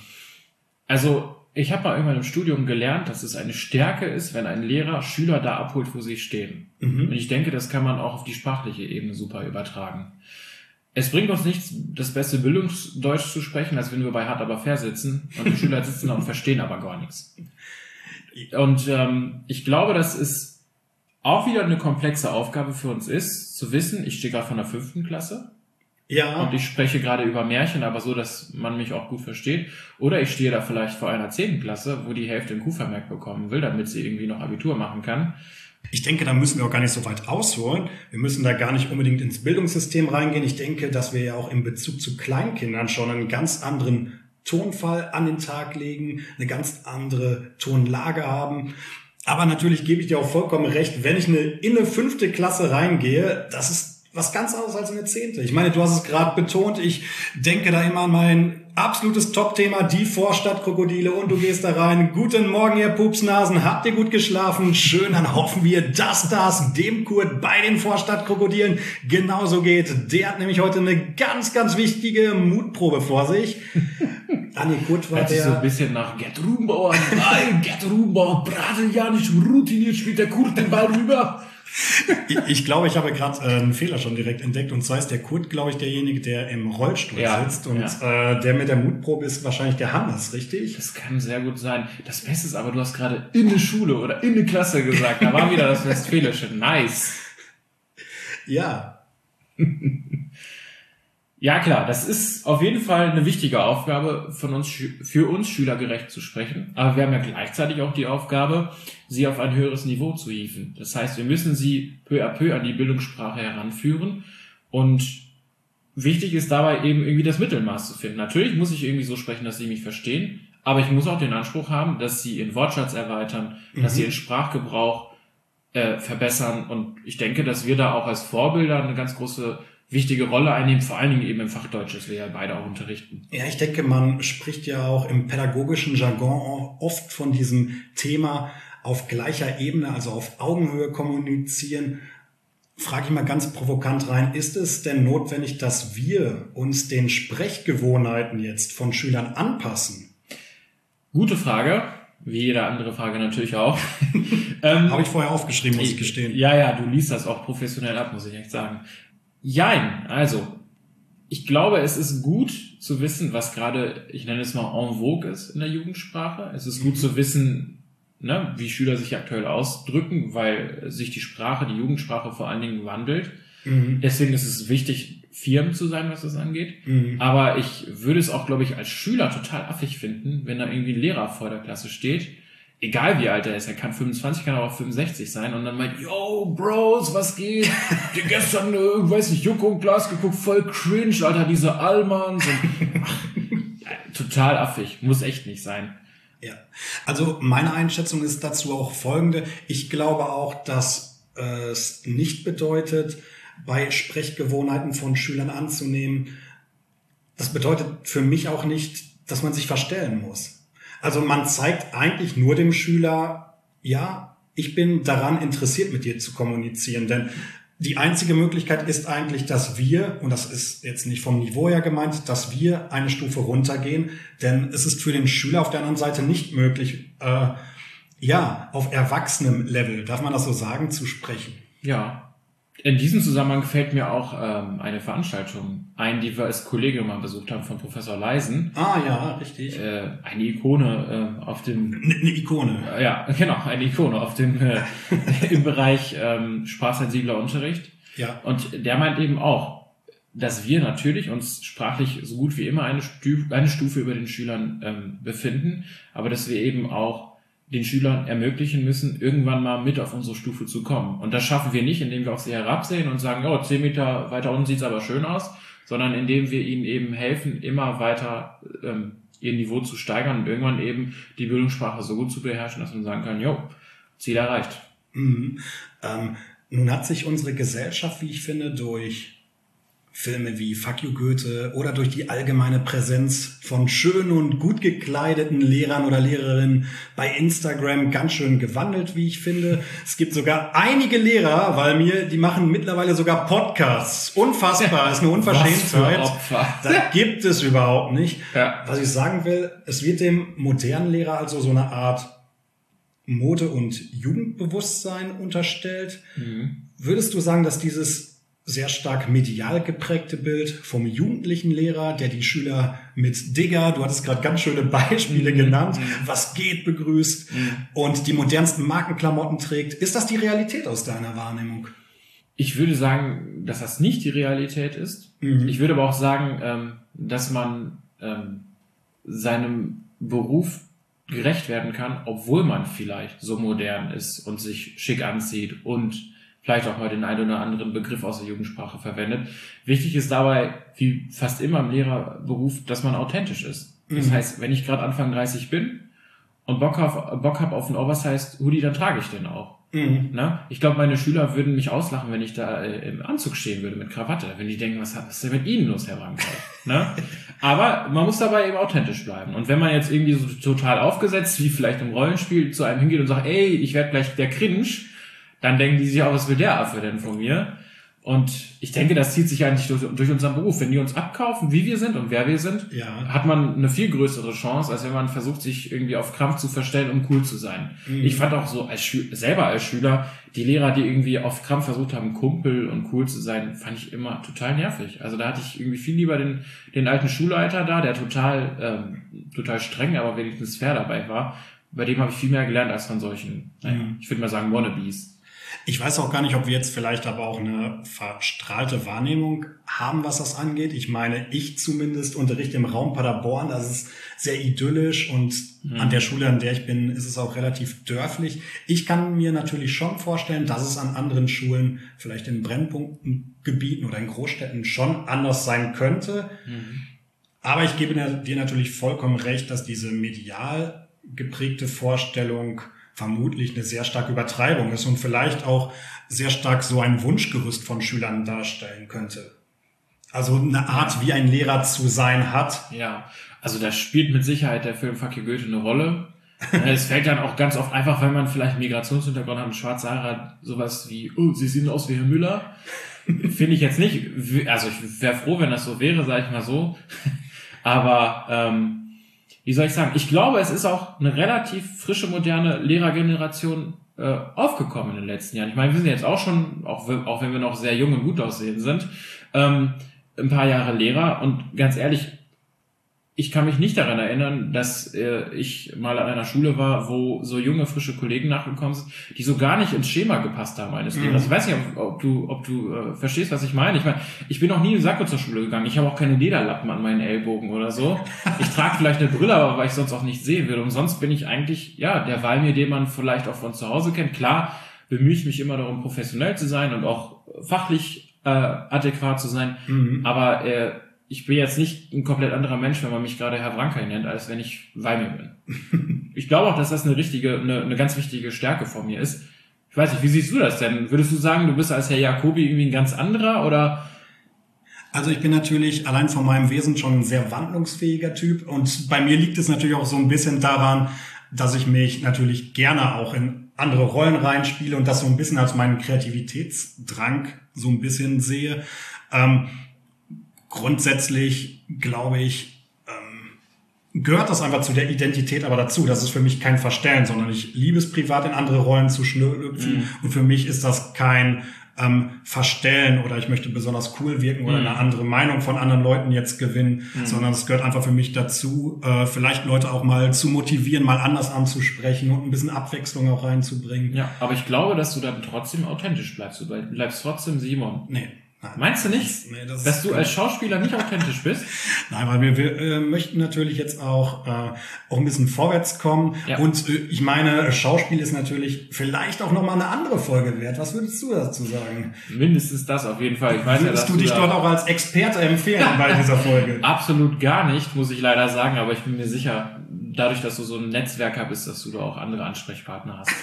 Also ich habe mal irgendwann im Studium gelernt, dass es eine Stärke ist, wenn ein Lehrer Schüler da abholt, wo sie stehen. Mhm. Und ich denke, das kann man auch auf die sprachliche Ebene super übertragen. Es bringt uns nichts, das beste Bildungsdeutsch zu sprechen, als wenn wir bei Hart aber fair sitzen und die Schüler sitzen da und verstehen aber gar nichts. Und ähm, ich glaube, dass es auch wieder eine komplexe Aufgabe für uns ist, zu wissen, ich stehe gerade von der fünften Klasse ja. und ich spreche gerade über Märchen, aber so, dass man mich auch gut versteht. Oder ich stehe da vielleicht vor einer zehnten Klasse, wo die Hälfte einen Q-Vermerk bekommen will, damit sie irgendwie noch Abitur machen kann. Ich denke, da müssen wir auch gar nicht so weit ausholen. Wir müssen da gar nicht unbedingt ins Bildungssystem reingehen. Ich denke, dass wir ja auch in Bezug zu Kleinkindern schon einen ganz anderen Tonfall an den Tag legen, eine ganz andere Tonlage haben. Aber natürlich gebe ich dir auch vollkommen recht, wenn ich eine, in eine fünfte Klasse reingehe, das ist was ganz anderes als eine Zehnte. Ich meine, du hast es gerade betont, ich denke da immer an mein absolutes Top-Thema, die Vorstadtkrokodile, und du gehst da rein. Guten Morgen, ihr Pupsnasen, habt ihr gut geschlafen? Schön, dann hoffen wir, dass das dem Kurt bei den Vorstadtkrokodilen genauso geht. Der hat nämlich heute eine ganz, ganz wichtige Mutprobe vor sich. Anni Kurt war Hört sich der... so ein bisschen nach Gerd Rubenbauer an. Nein, Gerd Rubenbauer, brasilianisch routiniert spielt der Kurt den Ball rüber. Ich, ich glaube, ich habe gerade äh, einen Fehler schon direkt entdeckt. Und zwar ist der Kurt, glaube ich, derjenige, der im Rollstuhl Ja, sitzt. Und ja. äh, der mit der Mutprobe ist wahrscheinlich der Hannes, richtig? Das kann sehr gut sein. Das Beste ist aber, du hast gerade in eine Schule oder in eine Klasse gesagt. Da war wieder das Westfälische. Nice. Ja. Ja, klar, das ist auf jeden Fall eine wichtige Aufgabe von uns, für uns schülergerecht zu sprechen. Aber wir haben ja gleichzeitig auch die Aufgabe, sie auf ein höheres Niveau zu hieven. Das heißt, wir müssen sie peu à peu an die Bildungssprache heranführen. Und wichtig ist dabei eben irgendwie das Mittelmaß zu finden. Natürlich muss ich irgendwie so sprechen, dass sie mich verstehen. Aber ich muss auch den Anspruch haben, dass sie ihren Wortschatz erweitern, mhm. dass sie ihren Sprachgebrauch äh, verbessern. Und ich denke, dass wir da auch als Vorbilder eine ganz große wichtige Rolle einnehmen, vor allen Dingen eben im Fachdeutsch, das wir ja beide auch unterrichten. Ja, ich denke, man spricht ja auch im pädagogischen Jargon oft von diesem Thema auf gleicher Ebene, also auf Augenhöhe kommunizieren. Frage ich mal ganz provokant rein, ist es denn notwendig, dass wir uns den Sprechgewohnheiten jetzt von Schülern anpassen? Gute Frage, wie jede andere Frage natürlich auch. ähm, Habe ich vorher aufgeschrieben, muss ich gestehen. Ja, ja, du liest das auch professionell ab, muss ich echt sagen. Jein, also, ich glaube, es ist gut zu wissen, was gerade, ich nenne es mal en vogue ist in der Jugendsprache. Es ist gut zu wissen, ne, wie Schüler sich aktuell ausdrücken, weil sich die Sprache, die Jugendsprache vor allen Dingen wandelt. Mhm. Deswegen ist es wichtig, firm zu sein, was das angeht. Mhm. Aber ich würde es auch, glaube ich, als Schüler total affig finden, wenn da irgendwie ein Lehrer vor der Klasse steht. Egal wie alt er ist, er kann fünfundzwanzig, kann aber auch fünfundsechzig sein und dann meint, yo, Bros, was geht? Die gestern, äh, weiß nicht, Joko und Glas geguckt, voll cringe, Alter, diese Allmanns. Und, ach, total affig, muss echt nicht sein. Ja, also meine Einschätzung ist dazu auch folgende. Ich glaube auch, dass äh, es nicht bedeutet, bei Sprechgewohnheiten von Schülern anzunehmen. Das bedeutet für mich auch nicht, dass man sich verstellen muss. Also man zeigt eigentlich nur dem Schüler, ja, ich bin daran interessiert, mit dir zu kommunizieren. Denn die einzige Möglichkeit ist eigentlich, dass wir, und das ist jetzt nicht vom Niveau her gemeint, dass wir eine Stufe runtergehen. Denn es ist für den Schüler auf der anderen Seite nicht möglich, äh, ja, auf erwachsenem Level, darf man das so sagen, zu sprechen. Ja. In diesem Zusammenhang fällt mir auch ähm, eine Veranstaltung ein, die wir als Kollege mal besucht haben von Professor Leisen. Ah ja, richtig. Äh, eine Ikone äh, auf dem... Eine ne Ikone. Äh, ja, genau, eine Ikone auf dem äh, im Bereich ähm, sprachsensibler Unterricht. Ja. Und der meint eben auch, dass wir natürlich uns sprachlich so gut wie immer eine, Stu- eine Stufe über den Schülern ähm, befinden, aber dass wir eben auch den Schülern ermöglichen müssen, irgendwann mal mit auf unsere Stufe zu kommen. Und das schaffen wir nicht, indem wir auf sie herabsehen und sagen, oh, zehn Meter weiter unten sieht's aber schön aus, sondern indem wir ihnen eben helfen, immer weiter ähm, ihr Niveau zu steigern und irgendwann eben die Bildungssprache so gut zu beherrschen, dass man sagen kann, jo, Ziel erreicht. Mhm. Ähm, nun hat sich unsere Gesellschaft, wie ich finde, durch Filme wie Fuck You Goethe oder durch die allgemeine Präsenz von schönen und gut gekleideten Lehrern oder Lehrerinnen bei Instagram ganz schön gewandelt, wie ich finde. Es gibt sogar einige Lehrer, weil mir, die machen mittlerweile sogar Podcasts. Unfassbar, ist eine Unverschämtheit. Das gibt es überhaupt nicht. Ja. Was ich sagen will, es wird dem modernen Lehrer also so eine Art Mode- und Jugendbewusstsein unterstellt. Mhm. Würdest du sagen, dass dieses sehr stark medial geprägte Bild vom jugendlichen Lehrer, der die Schüler mit Digger, du hattest gerade ganz schöne Beispiele genannt, mhm. was geht, begrüßt mhm. und die modernsten Markenklamotten trägt. Ist das die Realität aus deiner Wahrnehmung? Ich würde sagen, dass das nicht die Realität ist. Mhm. Ich würde aber auch sagen, dass man seinem Beruf gerecht werden kann, obwohl man vielleicht so modern ist und sich schick anzieht und vielleicht auch mal den einen oder anderen Begriff aus der Jugendsprache verwendet. Wichtig ist dabei, wie fast immer im Lehrerberuf, dass man authentisch ist. Das mhm. heißt, wenn ich gerade Anfang dreißig bin und Bock auf, Bock habe auf einen Oversized Hoodie, dann trage ich den auch. Mhm. Ne? Ich glaube, meine Schüler würden mich auslachen, wenn ich da äh, im Anzug stehen würde mit Krawatte. Wenn die denken, was, was ist denn mit Ihnen los, Herr Brandt? Ne? Aber man muss dabei eben authentisch bleiben. Und wenn man jetzt irgendwie so total aufgesetzt, wie vielleicht im Rollenspiel, zu einem hingeht und sagt, ey, ich werde gleich der Cringe, dann denken die sich auch, was will der Affe denn von mir? Und ich denke, das zieht sich eigentlich durch, durch unseren Beruf. Wenn die uns abkaufen, wie wir sind und wer wir sind, ja. hat man eine viel größere Chance, als wenn man versucht, sich irgendwie auf Krampf zu verstellen, um cool zu sein. Mhm. Ich fand auch so als Schü- selber als Schüler, die Lehrer, die irgendwie auf Krampf versucht haben, Kumpel und cool zu sein, fand ich immer total nervig. Also da hatte ich irgendwie viel lieber den, den alten Schulleiter da, der total, ähm, total streng, aber wenigstens fair dabei war. Bei dem habe ich viel mehr gelernt als von solchen, naja, mhm. ich würde mal sagen, Wannabes. Ich weiß auch gar nicht, ob wir jetzt vielleicht aber auch eine verstrahlte Wahrnehmung haben, was das angeht. Ich meine, ich zumindest unterrichte im Raum Paderborn. Das ist sehr idyllisch und mhm. an der Schule, an der ich bin, ist es auch relativ dörflich. Ich kann mir natürlich schon vorstellen, dass es an anderen Schulen, vielleicht in Brennpunktengebieten oder in Großstädten schon anders sein könnte. Mhm. Aber ich gebe dir natürlich vollkommen recht, dass diese medial geprägte Vorstellung vermutlich eine sehr starke Übertreibung ist und vielleicht auch sehr stark so ein Wunschgerüst von Schülern darstellen könnte. Also eine Art, ja. wie ein Lehrer zu sein hat. Ja, also da spielt mit Sicherheit der Film Fuck you Goethe eine Rolle. Es fällt dann auch ganz oft einfach, wenn man vielleicht Migrationshintergrund hat und schwarze Haare hat, sowas wie, oh, Sie sehen aus wie Herr Müller. Finde ich jetzt nicht, also ich wäre froh, wenn das so wäre, sage ich mal so. Aber ähm, wie soll ich sagen, ich glaube, es ist auch eine relativ frische, moderne Lehrergeneration äh, aufgekommen in den letzten Jahren. Ich meine, wir sind jetzt auch schon, auch, auch wenn wir noch sehr jung und gut aussehen sind, ähm, ein paar Jahre Lehrer. Und ganz ehrlich, ich kann mich nicht daran erinnern, dass äh, ich mal an einer Schule war, wo so junge, frische Kollegen nachgekommen sind, die so gar nicht ins Schema gepasst haben eines mhm. Lehrers. Ich weiß nicht, ob, ob du, ob du äh, verstehst, was ich meine. Ich meine, ich bin noch nie in Sakko zur Schule gegangen. Ich habe auch keine Lederlappen an meinen Ellbogen oder so. Ich trage vielleicht eine Brille, aber weil ich sonst auch nicht sehen würde. Und sonst bin ich eigentlich, ja, der Walmir, den man vielleicht auch von zu Hause kennt. Klar bemühe ich mich immer darum, professionell zu sein und auch fachlich äh, adäquat zu sein. Mhm. Aber äh, ich bin jetzt nicht ein komplett anderer Mensch, wenn man mich gerade Herr Wranker nennt, als wenn ich Walmir bin. Ich glaube auch, dass das eine richtige, eine, eine ganz wichtige Stärke von mir ist. Ich weiß nicht, wie siehst du das denn? Würdest du sagen, du bist als Herr Jacobi irgendwie ein ganz anderer oder? Also ich bin natürlich allein von meinem Wesen schon ein sehr wandlungsfähiger Typ und bei mir liegt es natürlich auch so ein bisschen daran, dass ich mich natürlich gerne auch in andere Rollen reinspiele und das so ein bisschen als meinen Kreativitätsdrang so ein bisschen sehe. Ähm, Grundsätzlich, glaube ich, ähm, gehört das einfach zu der Identität aber dazu. Das ist für mich kein Verstellen, sondern ich liebe es privat in andere Rollen zu schlüpfen. Mhm. Und für mich ist das kein ähm, Verstellen oder ich möchte besonders cool wirken oder mhm. eine andere Meinung von anderen Leuten jetzt gewinnen, mhm. sondern es gehört einfach für mich dazu, äh, vielleicht Leute auch mal zu motivieren, mal anders anzusprechen und ein bisschen Abwechslung auch reinzubringen. Ja, aber ich glaube, dass du dann trotzdem authentisch bleibst. Du bleibst trotzdem Simon. Nee. Nein, Meinst du nicht, das, nee, das dass du als Schauspieler nicht authentisch bist? Nein, weil wir, wir äh, möchten natürlich jetzt auch äh, auch ein bisschen vorwärts kommen. Ja. Und äh, ich meine, Schauspiel ist natürlich vielleicht auch nochmal eine andere Folge wert. Was würdest du dazu sagen? Mindestens das auf jeden Fall. Ich weiß würdest ja, dass du dich du dort auch als Experte empfehlen bei dieser Folge? Absolut gar nicht, muss ich leider sagen. Aber ich bin mir sicher, dadurch, dass du so ein Netzwerker bist, dass du da auch andere Ansprechpartner hast.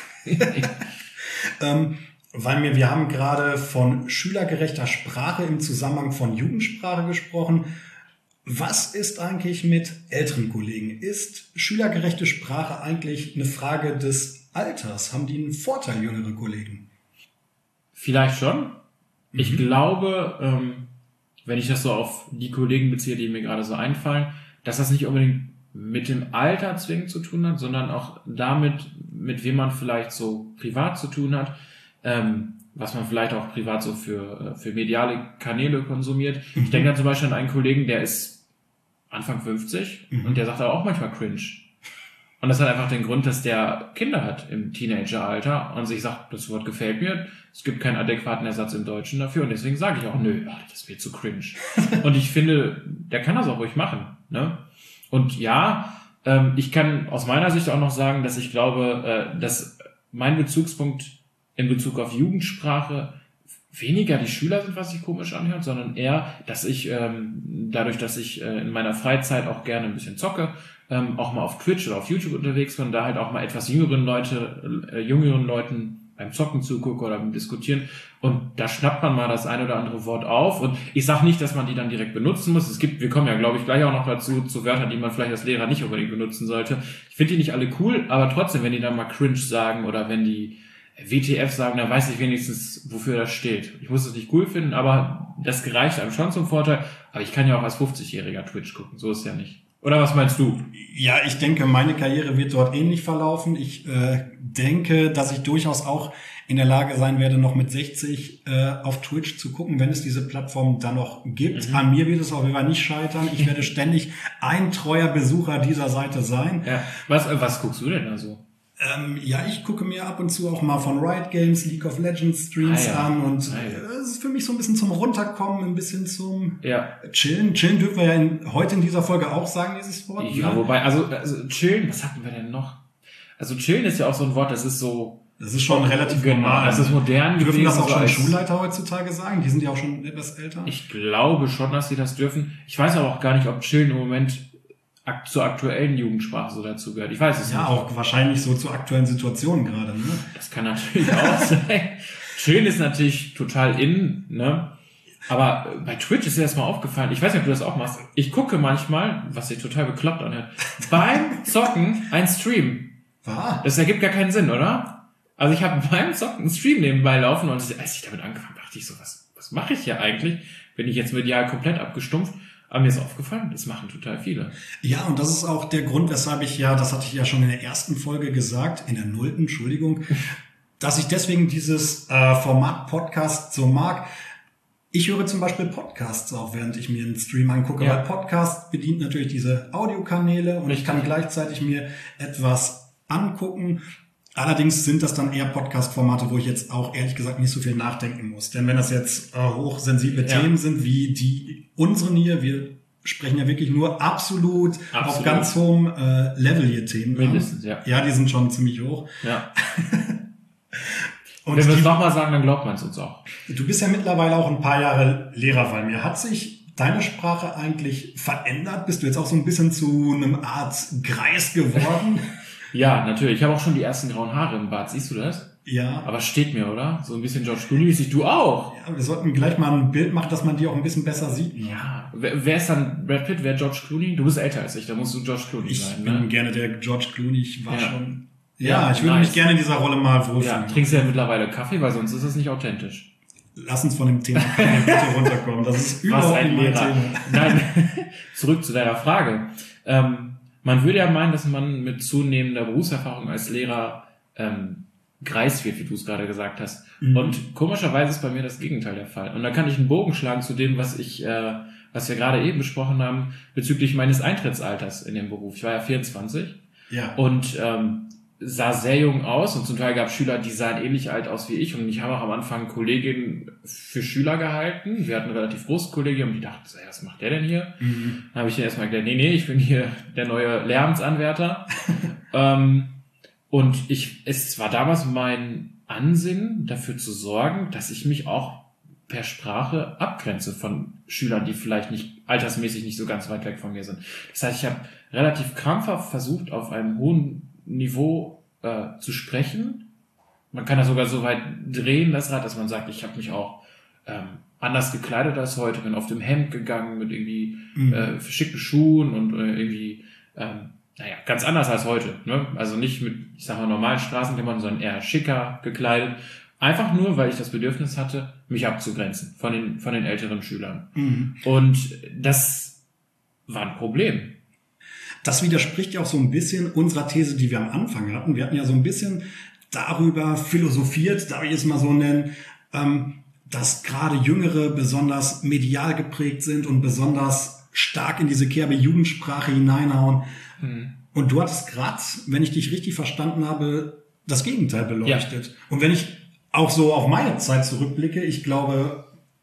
ähm, Weil wir, wir haben gerade von schülergerechter Sprache im Zusammenhang von Jugendsprache gesprochen. Was ist eigentlich mit älteren Kollegen? Ist schülergerechte Sprache eigentlich eine Frage des Alters? Haben die einen Vorteil, jüngere Kollegen? Vielleicht schon. Mhm. Ich glaube, ähm, wenn ich das so auf die Kollegen beziehe, die mir gerade so einfallen, dass das nicht unbedingt mit dem Alter zwingend zu tun hat, sondern auch damit, mit wem man vielleicht so privat zu tun hat. Ähm, was man vielleicht auch privat so für, für mediale Kanäle konsumiert. Mhm. Ich denke da zum Beispiel an einen Kollegen, der ist Anfang fünfzig mhm. und der sagt aber auch manchmal cringe. Und das hat einfach den Grund, dass der Kinder hat im Teenageralter und sich sagt, das Wort gefällt mir, es gibt keinen adäquaten Ersatz im Deutschen dafür und deswegen sage ich auch, nö, das ist mir zu cringe. Und ich finde, der kann das auch ruhig machen. Ne? Und ja, ähm, ich kann aus meiner Sicht auch noch sagen, dass ich glaube, äh, dass mein Bezugspunkt in Bezug auf Jugendsprache weniger die Schüler sind, was sich komisch anhört, sondern eher, dass ich ähm, dadurch, dass ich äh, in meiner Freizeit auch gerne ein bisschen zocke, ähm, auch mal auf Twitch oder auf YouTube unterwegs bin und da halt auch mal etwas jüngeren Leute, äh, jüngeren Leuten beim Zocken zugucke oder beim Diskutieren. Und da schnappt man mal das ein oder andere Wort auf. Und ich sage nicht, dass man die dann direkt benutzen muss. Es gibt, wir kommen ja, glaube ich, gleich auch noch dazu, zu Wörtern, die man vielleicht als Lehrer nicht unbedingt benutzen sollte. Ich finde die nicht alle cool, aber trotzdem, wenn die dann mal cringe sagen oder wenn die W T F sagen, dann weiß ich wenigstens, wofür das steht. Ich muss es nicht cool finden, aber das gereicht einem schon zum Vorteil. Aber ich kann ja auch als fünfzigjähriger Twitch gucken, so ist es ja nicht. Oder was meinst du? Ja, ich denke, meine Karriere wird dort ähnlich verlaufen. Ich äh, denke, dass ich durchaus auch in der Lage sein werde, noch mit sechzig äh, auf Twitch zu gucken, wenn es diese Plattform dann noch gibt. Mhm. An mir wird es auf jeden Fall nicht scheitern. Ich werde ständig ein treuer Besucher dieser Seite sein. Ja. Was, was guckst du denn da so? Ähm, ja, ich gucke mir ab und zu auch mal von Riot Games, League of Legends Streams ah, ja. an und es ah, ja. ist für mich so ein bisschen zum Runterkommen, ein bisschen zum ja. Chillen. Chillen dürfen wir ja in, heute in dieser Folge auch sagen, dieses Wort. Ja, ne? wobei, also, also chillen, was hatten wir denn noch? Also chillen ist ja auch so ein Wort, das ist so... Das ist schon relativ genau, normal. Das ist modern dürfen gewesen. Dürfen das auch so schon Schulleiter heutzutage sagen? Die sind ja auch schon etwas älter. Ich glaube schon, dass sie das dürfen. Ich weiß aber auch gar nicht, ob chillen im Moment ak- zur aktuellen Jugendsprache so dazu gehört. Ich weiß es ja, nicht. Ja, auch wahrscheinlich so zur aktuellen Situation gerade. Ne? Das kann natürlich auch sein. Chillen ist natürlich total in, ne? Aber bei Twitch ist mir das mal aufgefallen. Ich weiß nicht, ob du das auch machst. Ich gucke manchmal, was sich total bekloppt anhört, beim Zocken ein Stream. Was? Das ergibt gar keinen Sinn, oder? Also ich habe beim Zocken einen Stream nebenbei laufen und als ich damit angefangen habe, dachte ich so, was, was mache ich hier eigentlich? Bin ich jetzt medial komplett abgestumpft? Aber mir ist aufgefallen, das machen total viele. Ja, und das ist auch der Grund, weshalb ich ja, das hatte ich ja schon in der ersten Folge gesagt, in der nullten, Entschuldigung, dass ich deswegen dieses äh, Format Podcast so mag. Ich höre zum Beispiel Podcasts auch, während ich mir einen Stream angucke, ja. weil Podcast bedient natürlich diese Audiokanäle und Richtig. Ich kann gleichzeitig mir etwas angucken. Allerdings sind das dann eher Podcast-Formate, wo ich jetzt auch ehrlich gesagt nicht so viel nachdenken muss. Denn wenn das jetzt äh, hochsensible ja. Themen sind, wie die unseren hier, wir sprechen ja wirklich nur absolut, absolut. auf ganz hohem äh, Level hier Themen. Mindestens, ja. Ja, die sind schon ziemlich hoch. Ja. Und wenn wir es nochmal sagen, dann glaubt man es uns auch. Du bist ja mittlerweile auch ein paar Jahre Lehrer bei mir. Hat sich deine Sprache eigentlich verändert? Bist du jetzt auch so ein bisschen zu einem Art Greis geworden? Ja, natürlich. Ich habe auch schon die ersten grauen Haare im Bart. Siehst du das? Ja. Aber steht mir, oder? So ein bisschen George Clooney-mäßig. Du auch. Ja, wir sollten gleich mal ein Bild machen, dass man die auch ein bisschen besser sieht. Ne? Ja. Wer, wer ist dann Brad Pitt? Wer George Clooney? Du bist älter als ich. Da musst du George Clooney ich sein. Ich bin ne? gerne der George Clooney. Ich war ja. schon... Ja, ja ich würde nice. mich gerne in dieser Rolle mal wohlfühlen. Ja, trinkst du ja mittlerweile Kaffee, weil sonst ist es nicht authentisch. Lass uns von dem Thema bitte runterkommen. Das ist überhaupt ein nicht mein Lehrer. Thema. Nein, zurück zu deiner Frage. Ähm, man würde ja meinen, dass man mit zunehmender Berufserfahrung als Lehrer ähm, greis wird, wie du es gerade gesagt hast. Mhm. Und komischerweise ist bei mir das Gegenteil der Fall. Und da kann ich einen Bogen schlagen zu dem, was ich, äh, was wir gerade eben besprochen haben, bezüglich meines Eintrittsalters in den Beruf. Ich war ja vierundzwanzig. Ja. Und ähm, sah sehr jung aus und zum Teil gab es Schüler, die sahen ähnlich alt aus wie ich und ich habe auch am Anfang Kolleginnen für Schüler gehalten. Wir hatten ein relativ großes Kollegium und die dachten, so, ja, was macht der denn hier? Mhm. Dann habe ich denen erstmal erklärt, nee, nee, ich bin hier der neue Lehramtsanwärter. ähm, und ich, es war damals mein Ansinnen, dafür zu sorgen, dass ich mich auch per Sprache abgrenze von Schülern, die vielleicht nicht altersmäßig nicht so ganz weit weg von mir sind. Das heißt, ich habe relativ krampfhaft versucht, auf einem hohen Niveau äh, zu sprechen. Man kann das sogar so weit drehen, das Rad, dass man sagt, ich habe mich auch ähm, anders gekleidet als heute, bin auf dem Hemd gegangen mit irgendwie mhm. äh, schicken Schuhen und äh, irgendwie, ähm, naja, ganz anders als heute. Ne? Also nicht mit, ich sag mal, normalen Straßenklamotten, sondern eher schicker gekleidet. Einfach nur, weil ich das Bedürfnis hatte, mich abzugrenzen von den, von den älteren Schülern. Mhm. Und das war ein Problem. Das widerspricht ja auch so ein bisschen unserer These, die wir am Anfang hatten. Wir hatten ja so ein bisschen darüber philosophiert, darf ich es mal so nennen, ähm, dass gerade Jüngere besonders medial geprägt sind und besonders stark in diese Kerbe Jugendsprache hineinhauen. Mhm. Und du hattest gerade, wenn ich dich richtig verstanden habe, das Gegenteil beleuchtet. Ja. Und wenn ich auch so auf meine Zeit zurückblicke, ich glaube,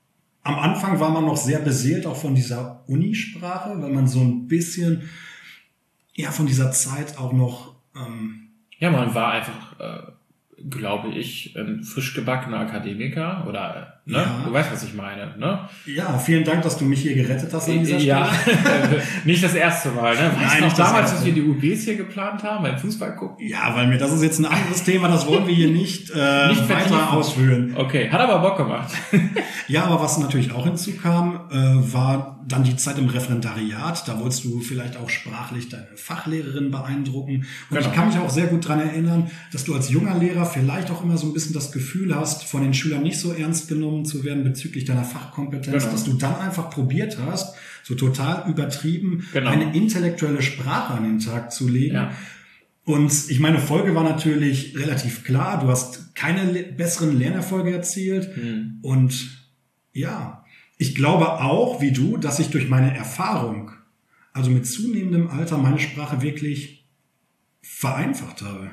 am Anfang war man noch sehr beseelt auch von dieser Unisprache, weil man so ein bisschen ja von dieser Zeit auch noch ähm ja, man war einfach äh, glaube ich, ein frisch gebackener Akademiker oder, ne? Ja. Du weißt, was ich meine, ne? Ja, vielen Dank, dass du mich hier gerettet hast an dieser Ja, Stelle. nicht das erste Mal, ne? Weißt Nein, du noch nicht das damals, erste. dass wir die U Bs hier geplant haben, beim Fußball gucken? Ja, weil mir das ist jetzt ein anderes Thema, das wollen wir hier nicht, äh, Nicht vertiefen. weiter ausführen. Okay, hat aber Bock gemacht. Ja, aber was natürlich auch hinzukam, äh, war dann die Zeit im Referendariat. Da wolltest du vielleicht auch sprachlich deine Fachlehrerin beeindrucken. Und Genau. ich kann mich auch sehr gut dran erinnern, dass du als junger Lehrer vielleicht auch immer so ein bisschen das Gefühl hast, von den Schülern nicht so ernst genommen zu werden bezüglich deiner Fachkompetenz, Genau. dass du dann einfach probiert hast, so total übertrieben, Genau. eine intellektuelle Sprache an den Tag zu legen. Ja. Und ich meine, Folge war natürlich relativ klar. Du hast keine le- besseren Lernerfolge erzielt. Hm. Und ja, ich glaube auch, wie du, dass ich durch meine Erfahrung, also mit zunehmendem Alter, meine Sprache wirklich vereinfacht habe.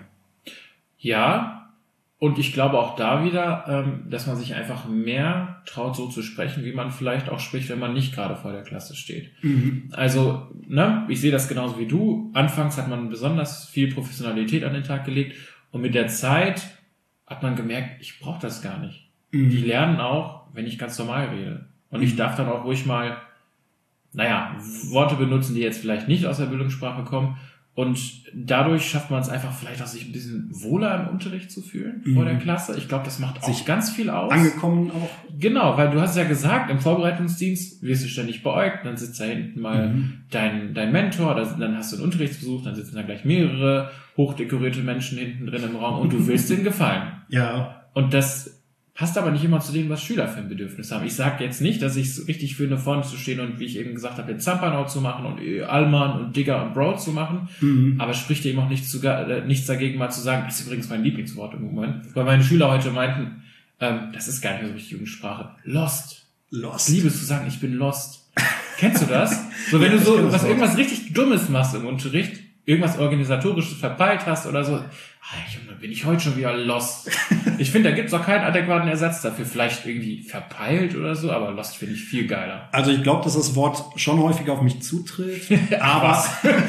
Ja, und ich glaube auch da wieder, ähm, dass man sich einfach mehr traut, so zu sprechen, wie man vielleicht auch spricht, wenn man nicht gerade vor der Klasse steht. Mhm. Also, ne, ich sehe das genauso wie du. Anfangs hat man besonders viel Professionalität an den Tag gelegt und mit der Zeit hat man gemerkt, ich brauche das gar nicht. Mhm. Die lernen auch, wenn ich ganz normal rede. Und ich darf dann auch ruhig mal, naja, Worte benutzen, die jetzt vielleicht nicht aus der Bildungssprache kommen. Und dadurch schafft man es einfach vielleicht auch, sich ein bisschen wohler im Unterricht zu fühlen Mhm. vor der Klasse. Ich glaube, das macht auch Sich ganz viel aus. Angekommen auch. Genau, weil du hast ja gesagt, im Vorbereitungsdienst wirst du ständig beäugt, dann sitzt da hinten mal Mhm. dein, dein Mentor, da- dann hast du einen Unterrichtsbesuch, dann sitzen da gleich mehrere hochdekorierte Menschen hinten drin im Raum und du willst denen gefallen. Ja. Und das passt aber nicht immer zu dem, was Schüler für ein Bedürfnis haben. Ich sage jetzt nicht, dass ich es richtig finde, vorne zu stehen und, wie ich eben gesagt habe, den Zampano zu machen und äh, Allmann und Digger und Bro zu machen, Mhm. aber spricht eben auch nichts, zu, äh, nichts dagegen, mal zu sagen, das ist übrigens mein Lieblingswort im Moment, weil meine Schüler heute meinten, ähm, das ist gar nicht mehr so richtig Jugendsprache. Lost. Lost. Ich liebe es zu sagen, ich bin lost. Kennst du das? So, wenn Ja, du ich so kenn das was Wort. irgendwas richtig Dummes machst im Unterricht, irgendwas Organisatorisches verpeilt hast oder so, ah, Junge, bin ich heute schon wieder lost. Ich finde, da gibt's auch keinen adäquaten Ersatz dafür. Vielleicht irgendwie verpeilt oder so, aber lost finde ich viel geiler. Also ich glaube, dass das Wort schon häufig auf mich zutrifft. aber,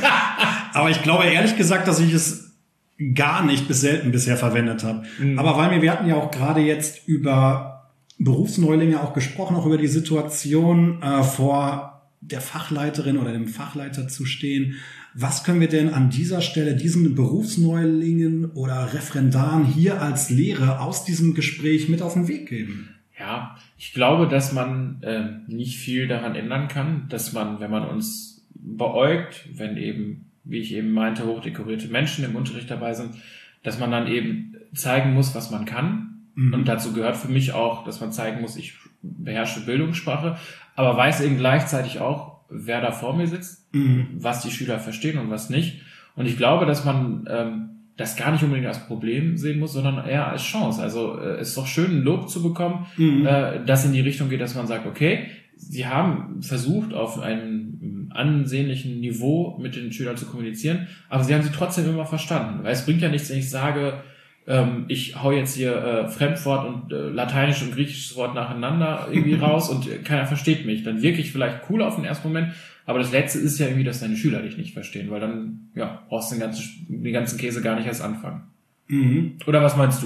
aber ich glaube ehrlich gesagt, dass ich es gar nicht bis selten bisher verwendet habe. Mhm. Aber weil wir, wir hatten ja auch gerade jetzt über Berufsneulinge auch gesprochen, auch über die Situation äh, vor der Fachleiterin oder dem Fachleiter zu stehen. Was können wir denn an dieser Stelle diesen Berufsneulingen oder Referendaren hier als Lehrer aus diesem Gespräch mit auf den Weg geben? Ja, ich glaube, dass man ähm, nicht viel daran ändern kann, dass man, wenn man uns beäugt, wenn eben, wie ich eben meinte, hochdekorierte Menschen im Unterricht dabei sind, dass man dann eben zeigen muss, was man kann. Mhm. Und dazu gehört für mich auch, dass man zeigen muss, ich beherrsche Bildungssprache, aber weiß eben gleichzeitig auch, wer da vor mir sitzt, Mhm. was die Schüler verstehen und was nicht. Und ich glaube, dass man ähm, das gar nicht unbedingt als Problem sehen muss, sondern eher als Chance. Also äh, es ist doch schön, ein Lob zu bekommen, Mhm. äh, das in die Richtung geht, dass man sagt, okay, sie haben versucht, auf einem ansehnlichen Niveau mit den Schülern zu kommunizieren, aber sie haben sie trotzdem immer verstanden. Weil es bringt ja nichts, wenn ich sage, ähm, ich hau jetzt hier äh, Fremdwort und äh, lateinisch und griechisches Wort nacheinander irgendwie raus und äh, keiner versteht mich. Dann wirke ich vielleicht cool auf den ersten Moment, aber das Letzte ist ja irgendwie, dass deine Schüler dich nicht verstehen, weil dann ja brauchst du den ganzen, den ganzen Käse gar nicht erst anfangen. Mhm. Oder was meinst du?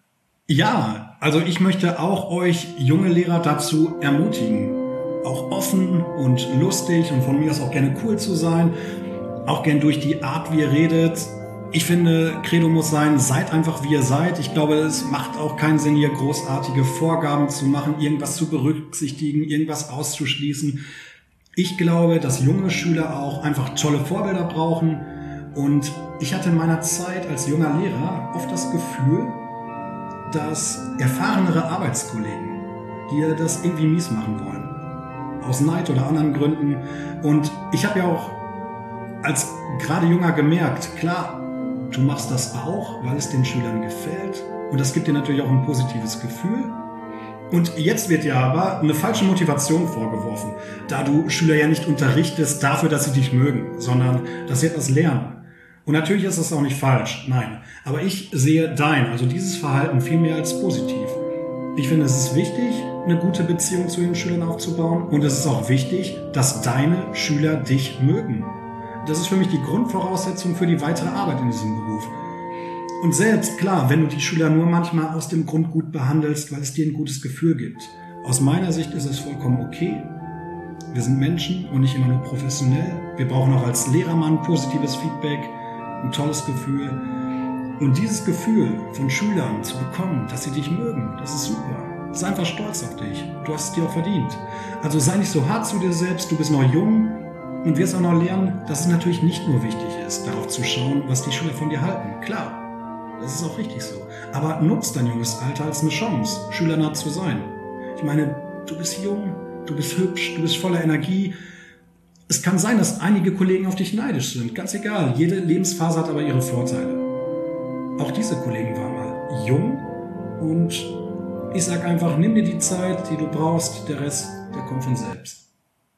Ja, also ich möchte auch euch junge Lehrer dazu ermutigen, auch offen und lustig und von mir aus auch gerne cool zu sein, auch gern durch die Art, wie ihr redet. Ich finde, Credo muss sein, seid einfach wie ihr seid. Ich glaube, es macht auch keinen Sinn, hier großartige Vorgaben zu machen, irgendwas zu berücksichtigen, irgendwas auszuschließen. Ich glaube, dass junge Schüler auch einfach tolle Vorbilder brauchen. Und ich hatte in meiner Zeit als junger Lehrer oft das Gefühl, dass erfahrenere Arbeitskollegen dir das irgendwie mies machen wollen. Aus Neid oder anderen Gründen. Und ich habe ja auch als gerade Junger gemerkt, klar, du machst das auch, weil es den Schülern gefällt. Und das gibt dir natürlich auch ein positives Gefühl. Und jetzt wird dir aber eine falsche Motivation vorgeworfen, da du Schüler ja nicht unterrichtest dafür, dass sie dich mögen, sondern dass sie etwas lernen. Und natürlich ist das auch nicht falsch, nein. Aber ich sehe dein, also dieses Verhalten viel mehr als positiv. Ich finde, es ist wichtig, eine gute Beziehung zu den Schülern aufzubauen. Und es ist auch wichtig, dass deine Schüler dich mögen. Das ist für mich die Grundvoraussetzung für die weitere Arbeit in diesem Beruf. Und selbst, klar, wenn du die Schüler nur manchmal aus dem Grund gut behandelst, weil es dir ein gutes Gefühl gibt. Aus meiner Sicht ist es vollkommen okay. Wir sind Menschen und nicht immer nur professionell. Wir brauchen auch als Lehrer mal ein positives Feedback, ein tolles Gefühl. Und dieses Gefühl von Schülern zu bekommen, dass sie dich mögen, das ist super. Sei einfach stolz auf dich. Du hast es dir auch verdient. Also sei nicht so hart zu dir selbst, du bist noch jung und wirst auch noch lernen, dass es natürlich nicht nur wichtig ist, darauf zu schauen, was die Schüler von dir halten. Klar. Das ist auch richtig so. Aber nutzt dein junges Alter als eine Chance, schülernah zu sein. Ich meine, du bist jung, du bist hübsch, du bist voller Energie. Es kann sein, dass einige Kollegen auf dich neidisch sind. Ganz egal. Jede Lebensphase hat aber ihre Vorteile. Auch diese Kollegen waren mal jung. Und ich sag einfach, nimm dir die Zeit, die du brauchst. Der Rest, der kommt von selbst.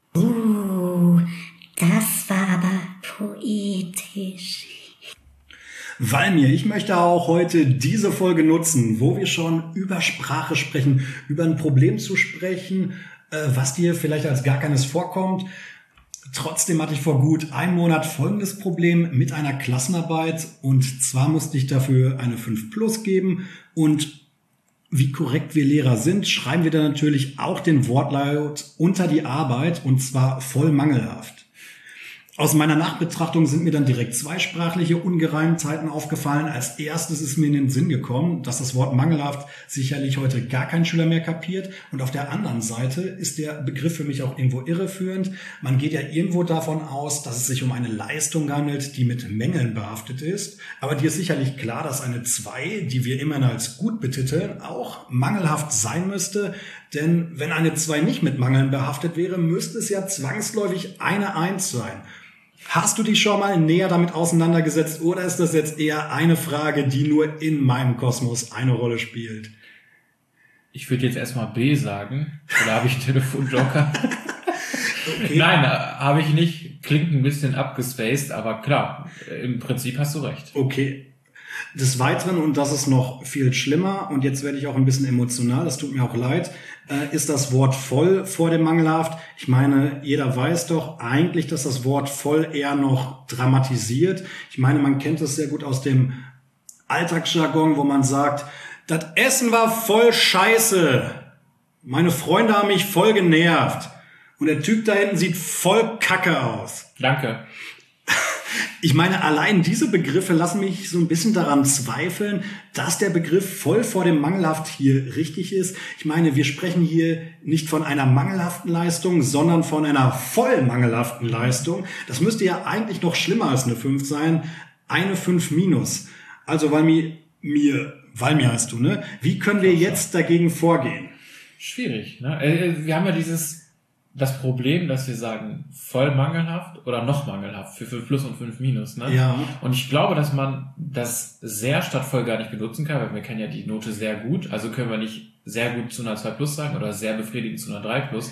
Uh, das war aber poetisch. Valmir, ich möchte auch heute diese Folge nutzen, wo wir schon über Sprache sprechen, über ein Problem zu sprechen, was dir vielleicht als gar keines vorkommt. Trotzdem hatte ich vor gut einem Monat folgendes Problem mit einer Klassenarbeit, und zwar musste ich dafür eine fünf plus geben, und wie korrekt wir Lehrer sind, schreiben wir dann natürlich auch den Wortlaut unter die Arbeit, und zwar voll mangelhaft. Aus meiner Nachbetrachtung sind mir dann direkt zweisprachliche Ungereimtheiten aufgefallen. Als erstes ist mir in den Sinn gekommen, dass das Wort mangelhaft sicherlich heute gar kein Schüler mehr kapiert. Und auf der anderen Seite ist der Begriff für mich auch irgendwo irreführend. Man geht ja irgendwo davon aus, dass es sich um eine Leistung handelt, die mit Mängeln behaftet ist. Aber dir ist sicherlich klar, dass eine zwei, die wir immerhin als gut betiteln, auch mangelhaft sein müsste. Denn wenn eine zwei nicht mit Mangeln behaftet wäre, müsste es ja zwangsläufig eine eins sein. Hast du dich schon mal näher damit auseinandergesetzt, oder ist das jetzt eher eine Frage, die nur in meinem Kosmos eine Rolle spielt? Ich würde jetzt erstmal B sagen. Oder habe ich einen Telefonjoker? Okay. Nein, habe ich nicht. Klingt ein bisschen abgespaced, aber klar, im Prinzip hast du recht. Okay. Des Weiteren, und das ist noch viel schlimmer, und jetzt werde ich auch ein bisschen emotional, das tut mir auch leid, äh, ist das Wort voll vor dem mangelhaft. Ich meine, jeder weiß doch eigentlich, dass das Wort voll eher noch dramatisiert. Ich meine, man kennt es sehr gut aus dem Alltagsjargon, wo man sagt, das Essen war voll scheiße. Meine Freunde haben mich voll genervt. Und der Typ da hinten sieht voll kacke aus. Danke. Ich meine, allein diese Begriffe lassen mich so ein bisschen daran zweifeln, dass der Begriff voll vor dem mangelhaft hier richtig ist. Ich meine, wir sprechen hier nicht von einer mangelhaften Leistung, sondern von einer voll mangelhaften Leistung. Das müsste ja eigentlich noch schlimmer als eine fünf sein. Eine fünf minus. Also, weil mir, mir, weil mir heißt du, ne? Wie können wir jetzt dagegen vorgehen? Schwierig, ne? Wir haben ja dieses, das Problem, dass wir sagen, voll mangelhaft oder noch mangelhaft für fünf plus und fünf minus, ne? Ja. Und ich glaube, dass man das sehr statt voll gar nicht benutzen kann, weil wir kennen ja die Note sehr gut, also können wir nicht sehr gut zu einer zwei plus sagen oder sehr befriedigend zu einer drei plus.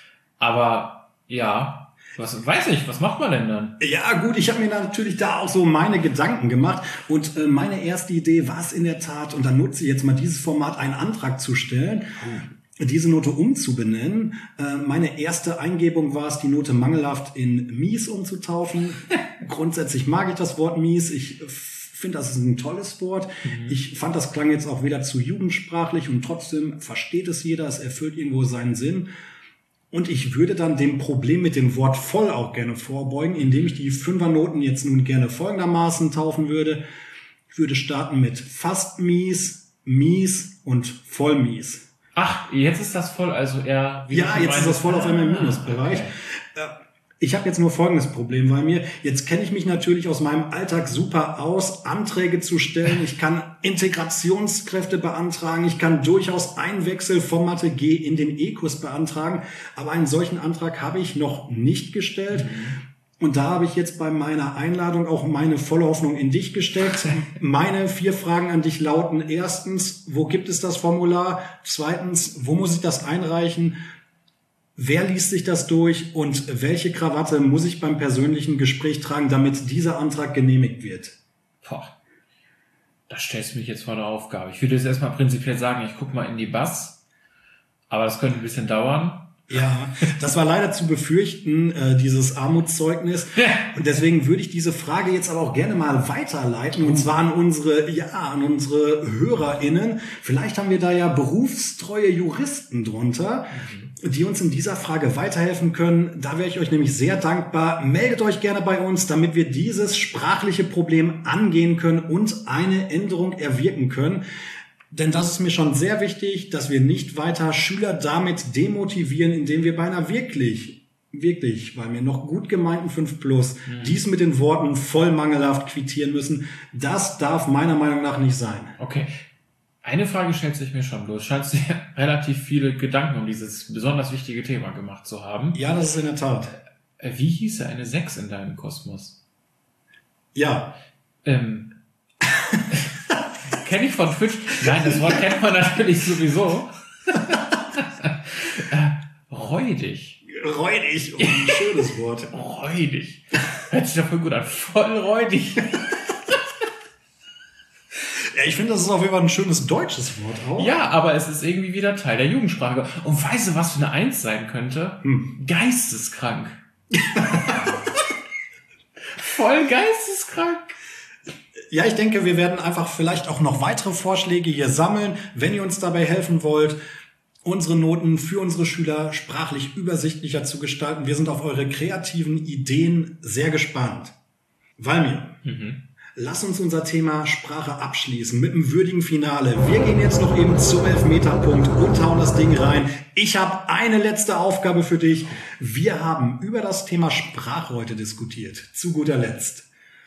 Aber ja, was weiß ich, was macht man denn dann? Ja gut, ich habe mir natürlich da auch so meine Gedanken gemacht, und äh, meine erste Idee war es in der Tat, und dann nutze ich jetzt mal dieses Format, einen Antrag zu stellen, oh. diese Note umzubenennen. Äh, meine erste Eingebung war es, die Note mangelhaft in mies umzutaufen. Grundsätzlich mag ich das Wort mies. Ich finde, das ist ein tolles Wort. Mhm. Ich fand, das klang jetzt auch wieder zu jugendsprachlich, und trotzdem versteht es jeder. Es erfüllt irgendwo seinen Sinn. Und ich würde dann dem Problem mit dem Wort voll auch gerne vorbeugen, indem ich die Fünfernoten jetzt nun gerne folgendermaßen taufen würde. Ich würde starten mit fast mies, mies und voll mies. Ach, jetzt ist das voll, also eher... Wie ja, jetzt ist das voll auf einmal im Minusbereich. Okay. Ich habe jetzt nur folgendes Problem, weil mir, jetzt kenne ich mich natürlich aus meinem Alltag super aus, Anträge zu stellen, ich kann Integrationskräfte beantragen, ich kann durchaus Einwechsel vom Mathe G in den E-Kurs beantragen, aber einen solchen Antrag habe ich noch nicht gestellt. Mhm. Und da habe ich jetzt bei meiner Einladung auch meine volle Hoffnung in dich gestellt. Meine vier Fragen an dich lauten: Erstens, wo gibt es das Formular? Zweitens, wo muss ich das einreichen? Wer liest sich das durch? Und welche Krawatte muss ich beim persönlichen Gespräch tragen, damit dieser Antrag genehmigt wird? Boah, da stellst du mich jetzt vor eine Aufgabe. Ich würde jetzt erstmal prinzipiell sagen, ich gucke mal in die Bass, aber das könnte ein bisschen dauern. Ja, das war leider zu befürchten, äh, dieses Armutszeugnis. Und deswegen würde ich diese Frage jetzt aber auch gerne mal weiterleiten. Und zwar an unsere, ja, an unsere HörerInnen. Vielleicht haben wir da ja berufstreue Juristen drunter, die uns in dieser Frage weiterhelfen können. Da wäre ich euch nämlich sehr dankbar. Meldet euch gerne bei uns, damit wir dieses sprachliche Problem angehen können und eine Änderung erwirken können. Denn das ist mir schon sehr wichtig, dass wir nicht weiter Schüler damit demotivieren, indem wir bei einer wirklich, wirklich, bei mir noch gut gemeinten fünf plus, mhm. dies mit den Worten voll mangelhaft quittieren müssen. Das darf meiner Meinung nach nicht sein. Okay. Eine Frage stellt sich mir schon. Du scheinst dir relativ viele Gedanken um dieses besonders wichtige Thema gemacht zu haben. Ja, das ist in der Tat. Wie hieße eine sechs in deinem Kosmos? Ja. Ähm... Kenne ich von Twitch. Nein, das Wort kennt man natürlich sowieso. äh, räudig. Räudig, oh, ein schönes Wort. Räudig. Hört sich doch voll gut an. Voll räudig. Ja, ich finde, das ist auf jeden Fall ein schönes deutsches Wort auch. Ja, aber es ist irgendwie wieder Teil der Jugendsprache. Und weißt du, was für eine Eins sein könnte? Hm. Geisteskrank. Voll geisteskrank. Ja, ich denke, wir werden einfach vielleicht auch noch weitere Vorschläge hier sammeln, wenn ihr uns dabei helfen wollt, unsere Noten für unsere Schüler sprachlich übersichtlicher zu gestalten. Wir sind auf eure kreativen Ideen sehr gespannt. Valmir, mhm. lass uns unser Thema Sprache abschließen mit einem würdigen Finale. Wir gehen jetzt noch eben zum Elfmeterpunkt und hauen das Ding rein. Ich habe eine letzte Aufgabe für dich. Wir haben über das Thema Sprache heute diskutiert. Zu guter Letzt.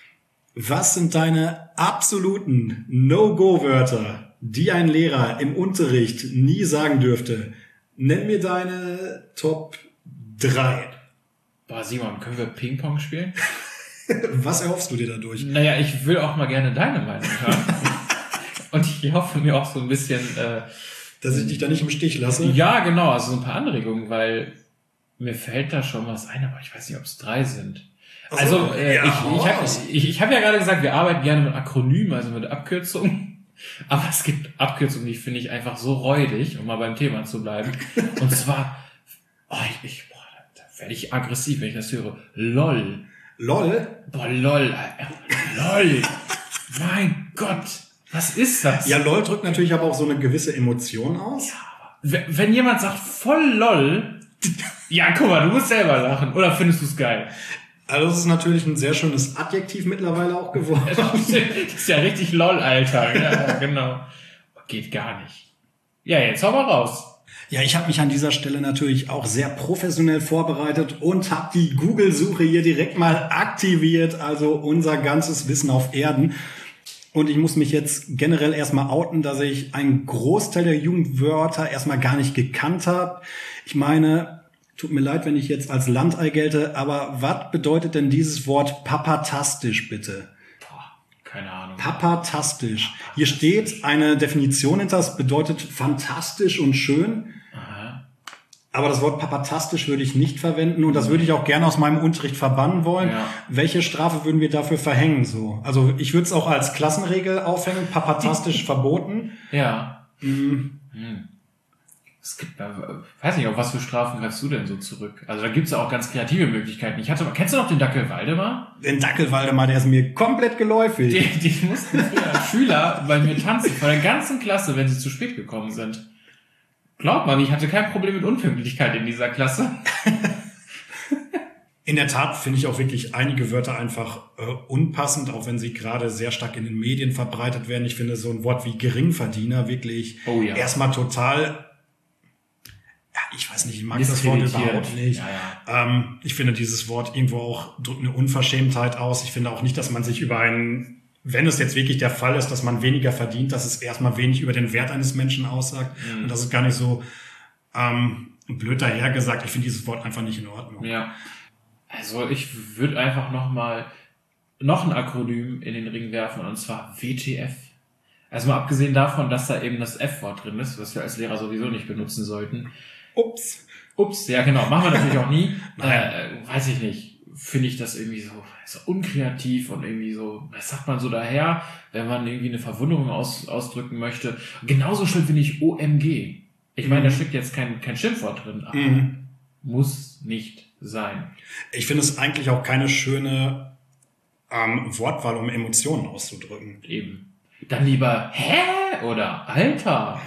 Was sind deine absoluten No-Go-Wörter, die ein Lehrer im Unterricht nie sagen dürfte? Nenn mir deine Top drei. Boah, Simon, können wir Ping-Pong spielen? Was erhoffst du dir dadurch? Naja, ich will auch mal gerne deine Meinung hören. Und ich hoffe mir auch so ein bisschen... Äh, Dass ich dich da nicht im Stich lasse? Ja, genau, also so ein paar Anregungen, weil mir fällt da schon was ein, aber ich weiß nicht, ob es drei sind. Also, also äh, ja, ich, ich habe ich, ich hab ja gerade gesagt, wir arbeiten gerne mit Akronymen, also mit Abkürzungen. Aber es gibt Abkürzungen, die finde ich einfach so räudig, um mal beim Thema zu bleiben. Und zwar, oh, ich, ich boah, da werde ich aggressiv, wenn ich das höre. LOL. LOL? Boah, LOL. LOL. Mein Gott. Was ist das? Ja, LOL drückt natürlich aber auch so eine gewisse Emotion aus. Ja, aber wenn jemand sagt voll LOL, ja, guck mal, du musst selber lachen. Oder findest du es geil? Also das ist natürlich ein sehr schönes Adjektiv mittlerweile auch geworden. Das ist ja richtig LOL, Alter. Ja, genau. Geht gar nicht. Ja, jetzt hau mal raus. Ja, ich habe mich an dieser Stelle natürlich auch sehr professionell vorbereitet und habe die Google-Suche hier direkt mal aktiviert. Also unser ganzes Wissen auf Erden. Und ich muss mich jetzt generell erstmal outen, dass ich einen Großteil der Jugendwörter erstmal gar nicht gekannt habe. Ich meine... Tut mir leid, wenn ich jetzt als Landei gelte, aber was bedeutet denn dieses Wort papatastisch, bitte? Boah, keine Ahnung. Papatastisch. Hier steht eine Definition hinter, das bedeutet fantastisch und schön. Aha. Aber das Wort papatastisch würde ich nicht verwenden und das würde ich auch gerne aus meinem Unterricht verbannen wollen. Ja. Welche Strafe würden wir dafür verhängen? So, also ich würde es auch als Klassenregel aufhängen, papatastisch verboten. Ja. Mhm. Mhm. Es gibt, weiß nicht, auf was für Strafen greifst du denn so zurück? Also da gibt's ja auch ganz kreative Möglichkeiten. Ich hatte, kennst du noch den Dackel Waldemar? Den Dackel Waldemar, der ist mir komplett geläufig. Die, die mussten früher Schüler bei mir tanzen, vor der ganzen Klasse, wenn sie zu spät gekommen sind. Glaubt man, ich hatte kein Problem mit Unpünktlichkeit in dieser Klasse. In der Tat finde ich auch wirklich einige Wörter einfach äh, unpassend, auch wenn sie gerade sehr stark in den Medien verbreitet werden. Ich finde so ein Wort wie Geringverdiener wirklich oh ja. erstmal total... Ja, ich weiß nicht, ich mag das Wort überhaupt nicht. Ja, ja. Ähm, ich finde dieses Wort irgendwo auch drückt eine Unverschämtheit aus. Ich finde auch nicht, dass man sich über einen, wenn es jetzt wirklich der Fall ist, dass man weniger verdient, dass es erstmal wenig über den Wert eines Menschen aussagt. Mhm. Und das ist gar nicht so ähm, blöd dahergesagt. Ich finde dieses Wort einfach nicht in Ordnung. Ja, also ich würde einfach noch mal noch ein Akronym in den Ring werfen, und zwar W T F. Also mal abgesehen davon, dass da eben das F-Wort drin ist, was wir als Lehrer sowieso nicht benutzen sollten. Ups. Ups, ja genau, machen wir natürlich auch nie. äh, weiß ich nicht, finde ich das irgendwie so, so unkreativ und irgendwie so, was sagt man so daher, wenn man irgendwie eine Verwunderung aus, ausdrücken möchte. Genauso schön finde ich O M G. Ich meine, mhm. da steckt jetzt kein, kein Schimpfwort drin, aber mhm. muss nicht sein. Ich finde es eigentlich auch keine schöne ähm, Wortwahl, um Emotionen auszudrücken. Eben. Dann lieber hä oder Alter.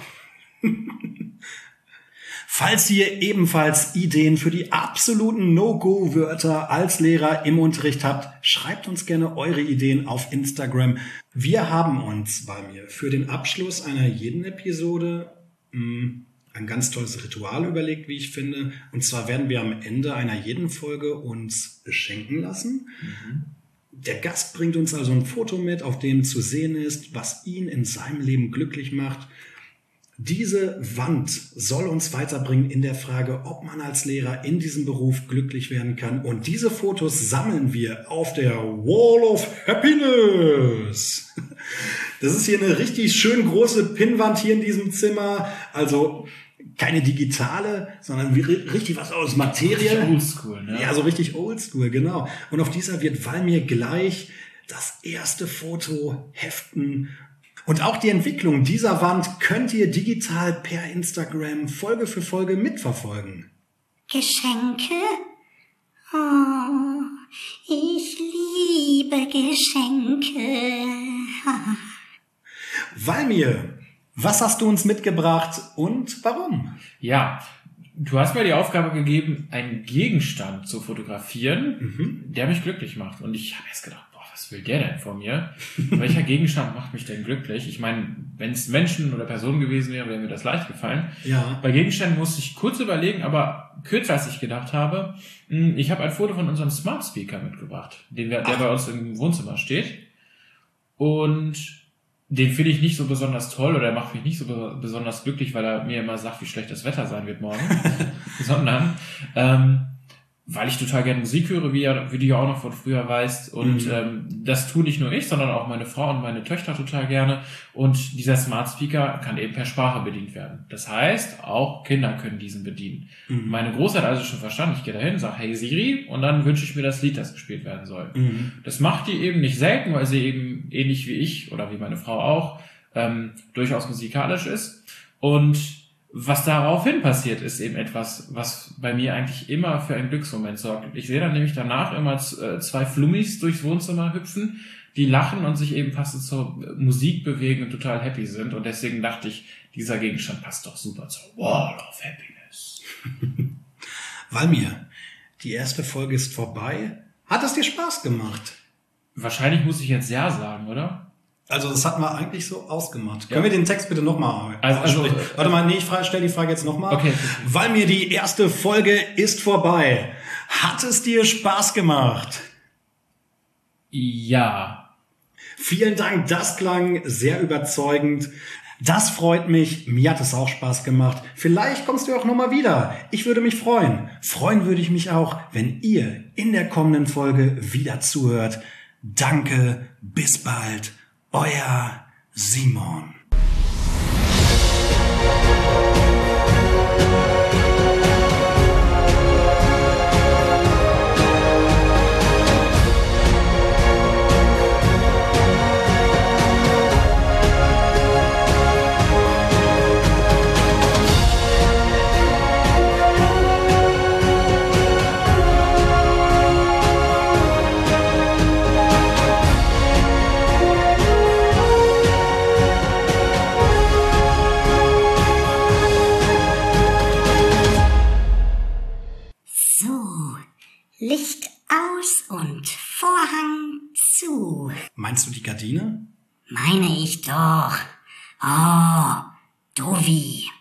Falls ihr ebenfalls Ideen für die absoluten No-Go-Wörter als Lehrer im Unterricht habt, schreibt uns gerne eure Ideen auf Instagram. Wir haben uns bei mir für den Abschluss einer jeden Episode mh, ein ganz tolles Ritual überlegt, wie ich finde. Und zwar werden wir am Ende einer jeden Folge uns beschenken lassen. Mhm. Der Gast bringt uns also ein Foto mit, auf dem zu sehen ist, was ihn in seinem Leben glücklich macht. Diese Wand soll uns weiterbringen in der Frage, ob man als Lehrer in diesem Beruf glücklich werden kann. Und diese Fotos sammeln wir auf der Wall of Happiness. Das ist hier eine richtig schön große Pinnwand hier in diesem Zimmer. Also keine digitale, sondern richtig was aus Materie. Oldschool, ne? Ja, so richtig oldschool, genau. Und auf dieser wird Valmir gleich das erste Foto heften. Und auch die Entwicklung dieser Wand könnt ihr digital per Instagram Folge für Folge mitverfolgen. Geschenke? Oh, ich liebe Geschenke. Valmir, was hast du uns mitgebracht und warum? Ja, du hast mir die Aufgabe gegeben, einen Gegenstand zu fotografieren, mhm. der mich glücklich macht. Und ich habe erst gedacht, boah, was will der denn von mir? Welcher Gegenstand macht mich denn glücklich? Ich meine, wenn es Menschen oder Personen gewesen wäre, wäre mir das leicht gefallen. Ja. Bei Gegenständen musste ich kurz überlegen, aber kürzer als ich gedacht habe. Ich habe ein Foto von unserem Smart Speaker mitgebracht, den wir, der Ach. bei uns im Wohnzimmer steht. Und den finde ich nicht so besonders toll oder er macht mich nicht so be- besonders glücklich, weil er mir immer sagt, wie schlecht das Wetter sein wird morgen, sondern ähm, weil ich total gerne Musik höre, wie, ja, wie du ja auch noch von früher weißt. Und mhm. ähm, das tue nicht nur ich, sondern auch meine Frau und meine Töchter total gerne. Und dieser Smart Speaker kann eben per Sprache bedient werden. Das heißt, auch Kinder können diesen bedienen. Mhm. Meine Große hat also schon verstanden, ich gehe dahin, sage, hey Siri, und dann wünsche ich mir das Lied, das gespielt werden soll. Mhm. Das macht die eben nicht selten, weil sie eben ähnlich wie ich oder wie meine Frau auch ähm, durchaus musikalisch ist. Und was daraufhin passiert, ist eben etwas, was bei mir eigentlich immer für einen Glücksmoment sorgt. Ich sehe dann nämlich danach immer zwei Flummis durchs Wohnzimmer hüpfen, die lachen und sich eben passend zur Musik bewegen und total happy sind. Und deswegen dachte ich, dieser Gegenstand passt doch super zur Wall of Happiness. Valmir, die erste Folge ist vorbei. Hat es dir Spaß gemacht? Wahrscheinlich muss ich jetzt ja sagen, oder? Also das hatten wir eigentlich so ausgemacht. Ja. Können wir den Text bitte nochmal also, also, also, Warte mal, nee, ich stelle die Frage jetzt nochmal. Okay. Valmir, die erste Folge ist vorbei. Hat es dir Spaß gemacht? Ja. Vielen Dank, das klang sehr überzeugend. Das freut mich. Mir hat es auch Spaß gemacht. Vielleicht kommst du auch nochmal wieder. Ich würde mich freuen. Freuen würde ich mich auch, wenn ihr in der kommenden Folge wieder zuhört. Danke, bis bald. Euer Simon. Licht aus und Vorhang zu. Meinst du die Gardine? Meine ich doch. Oh, Dovi.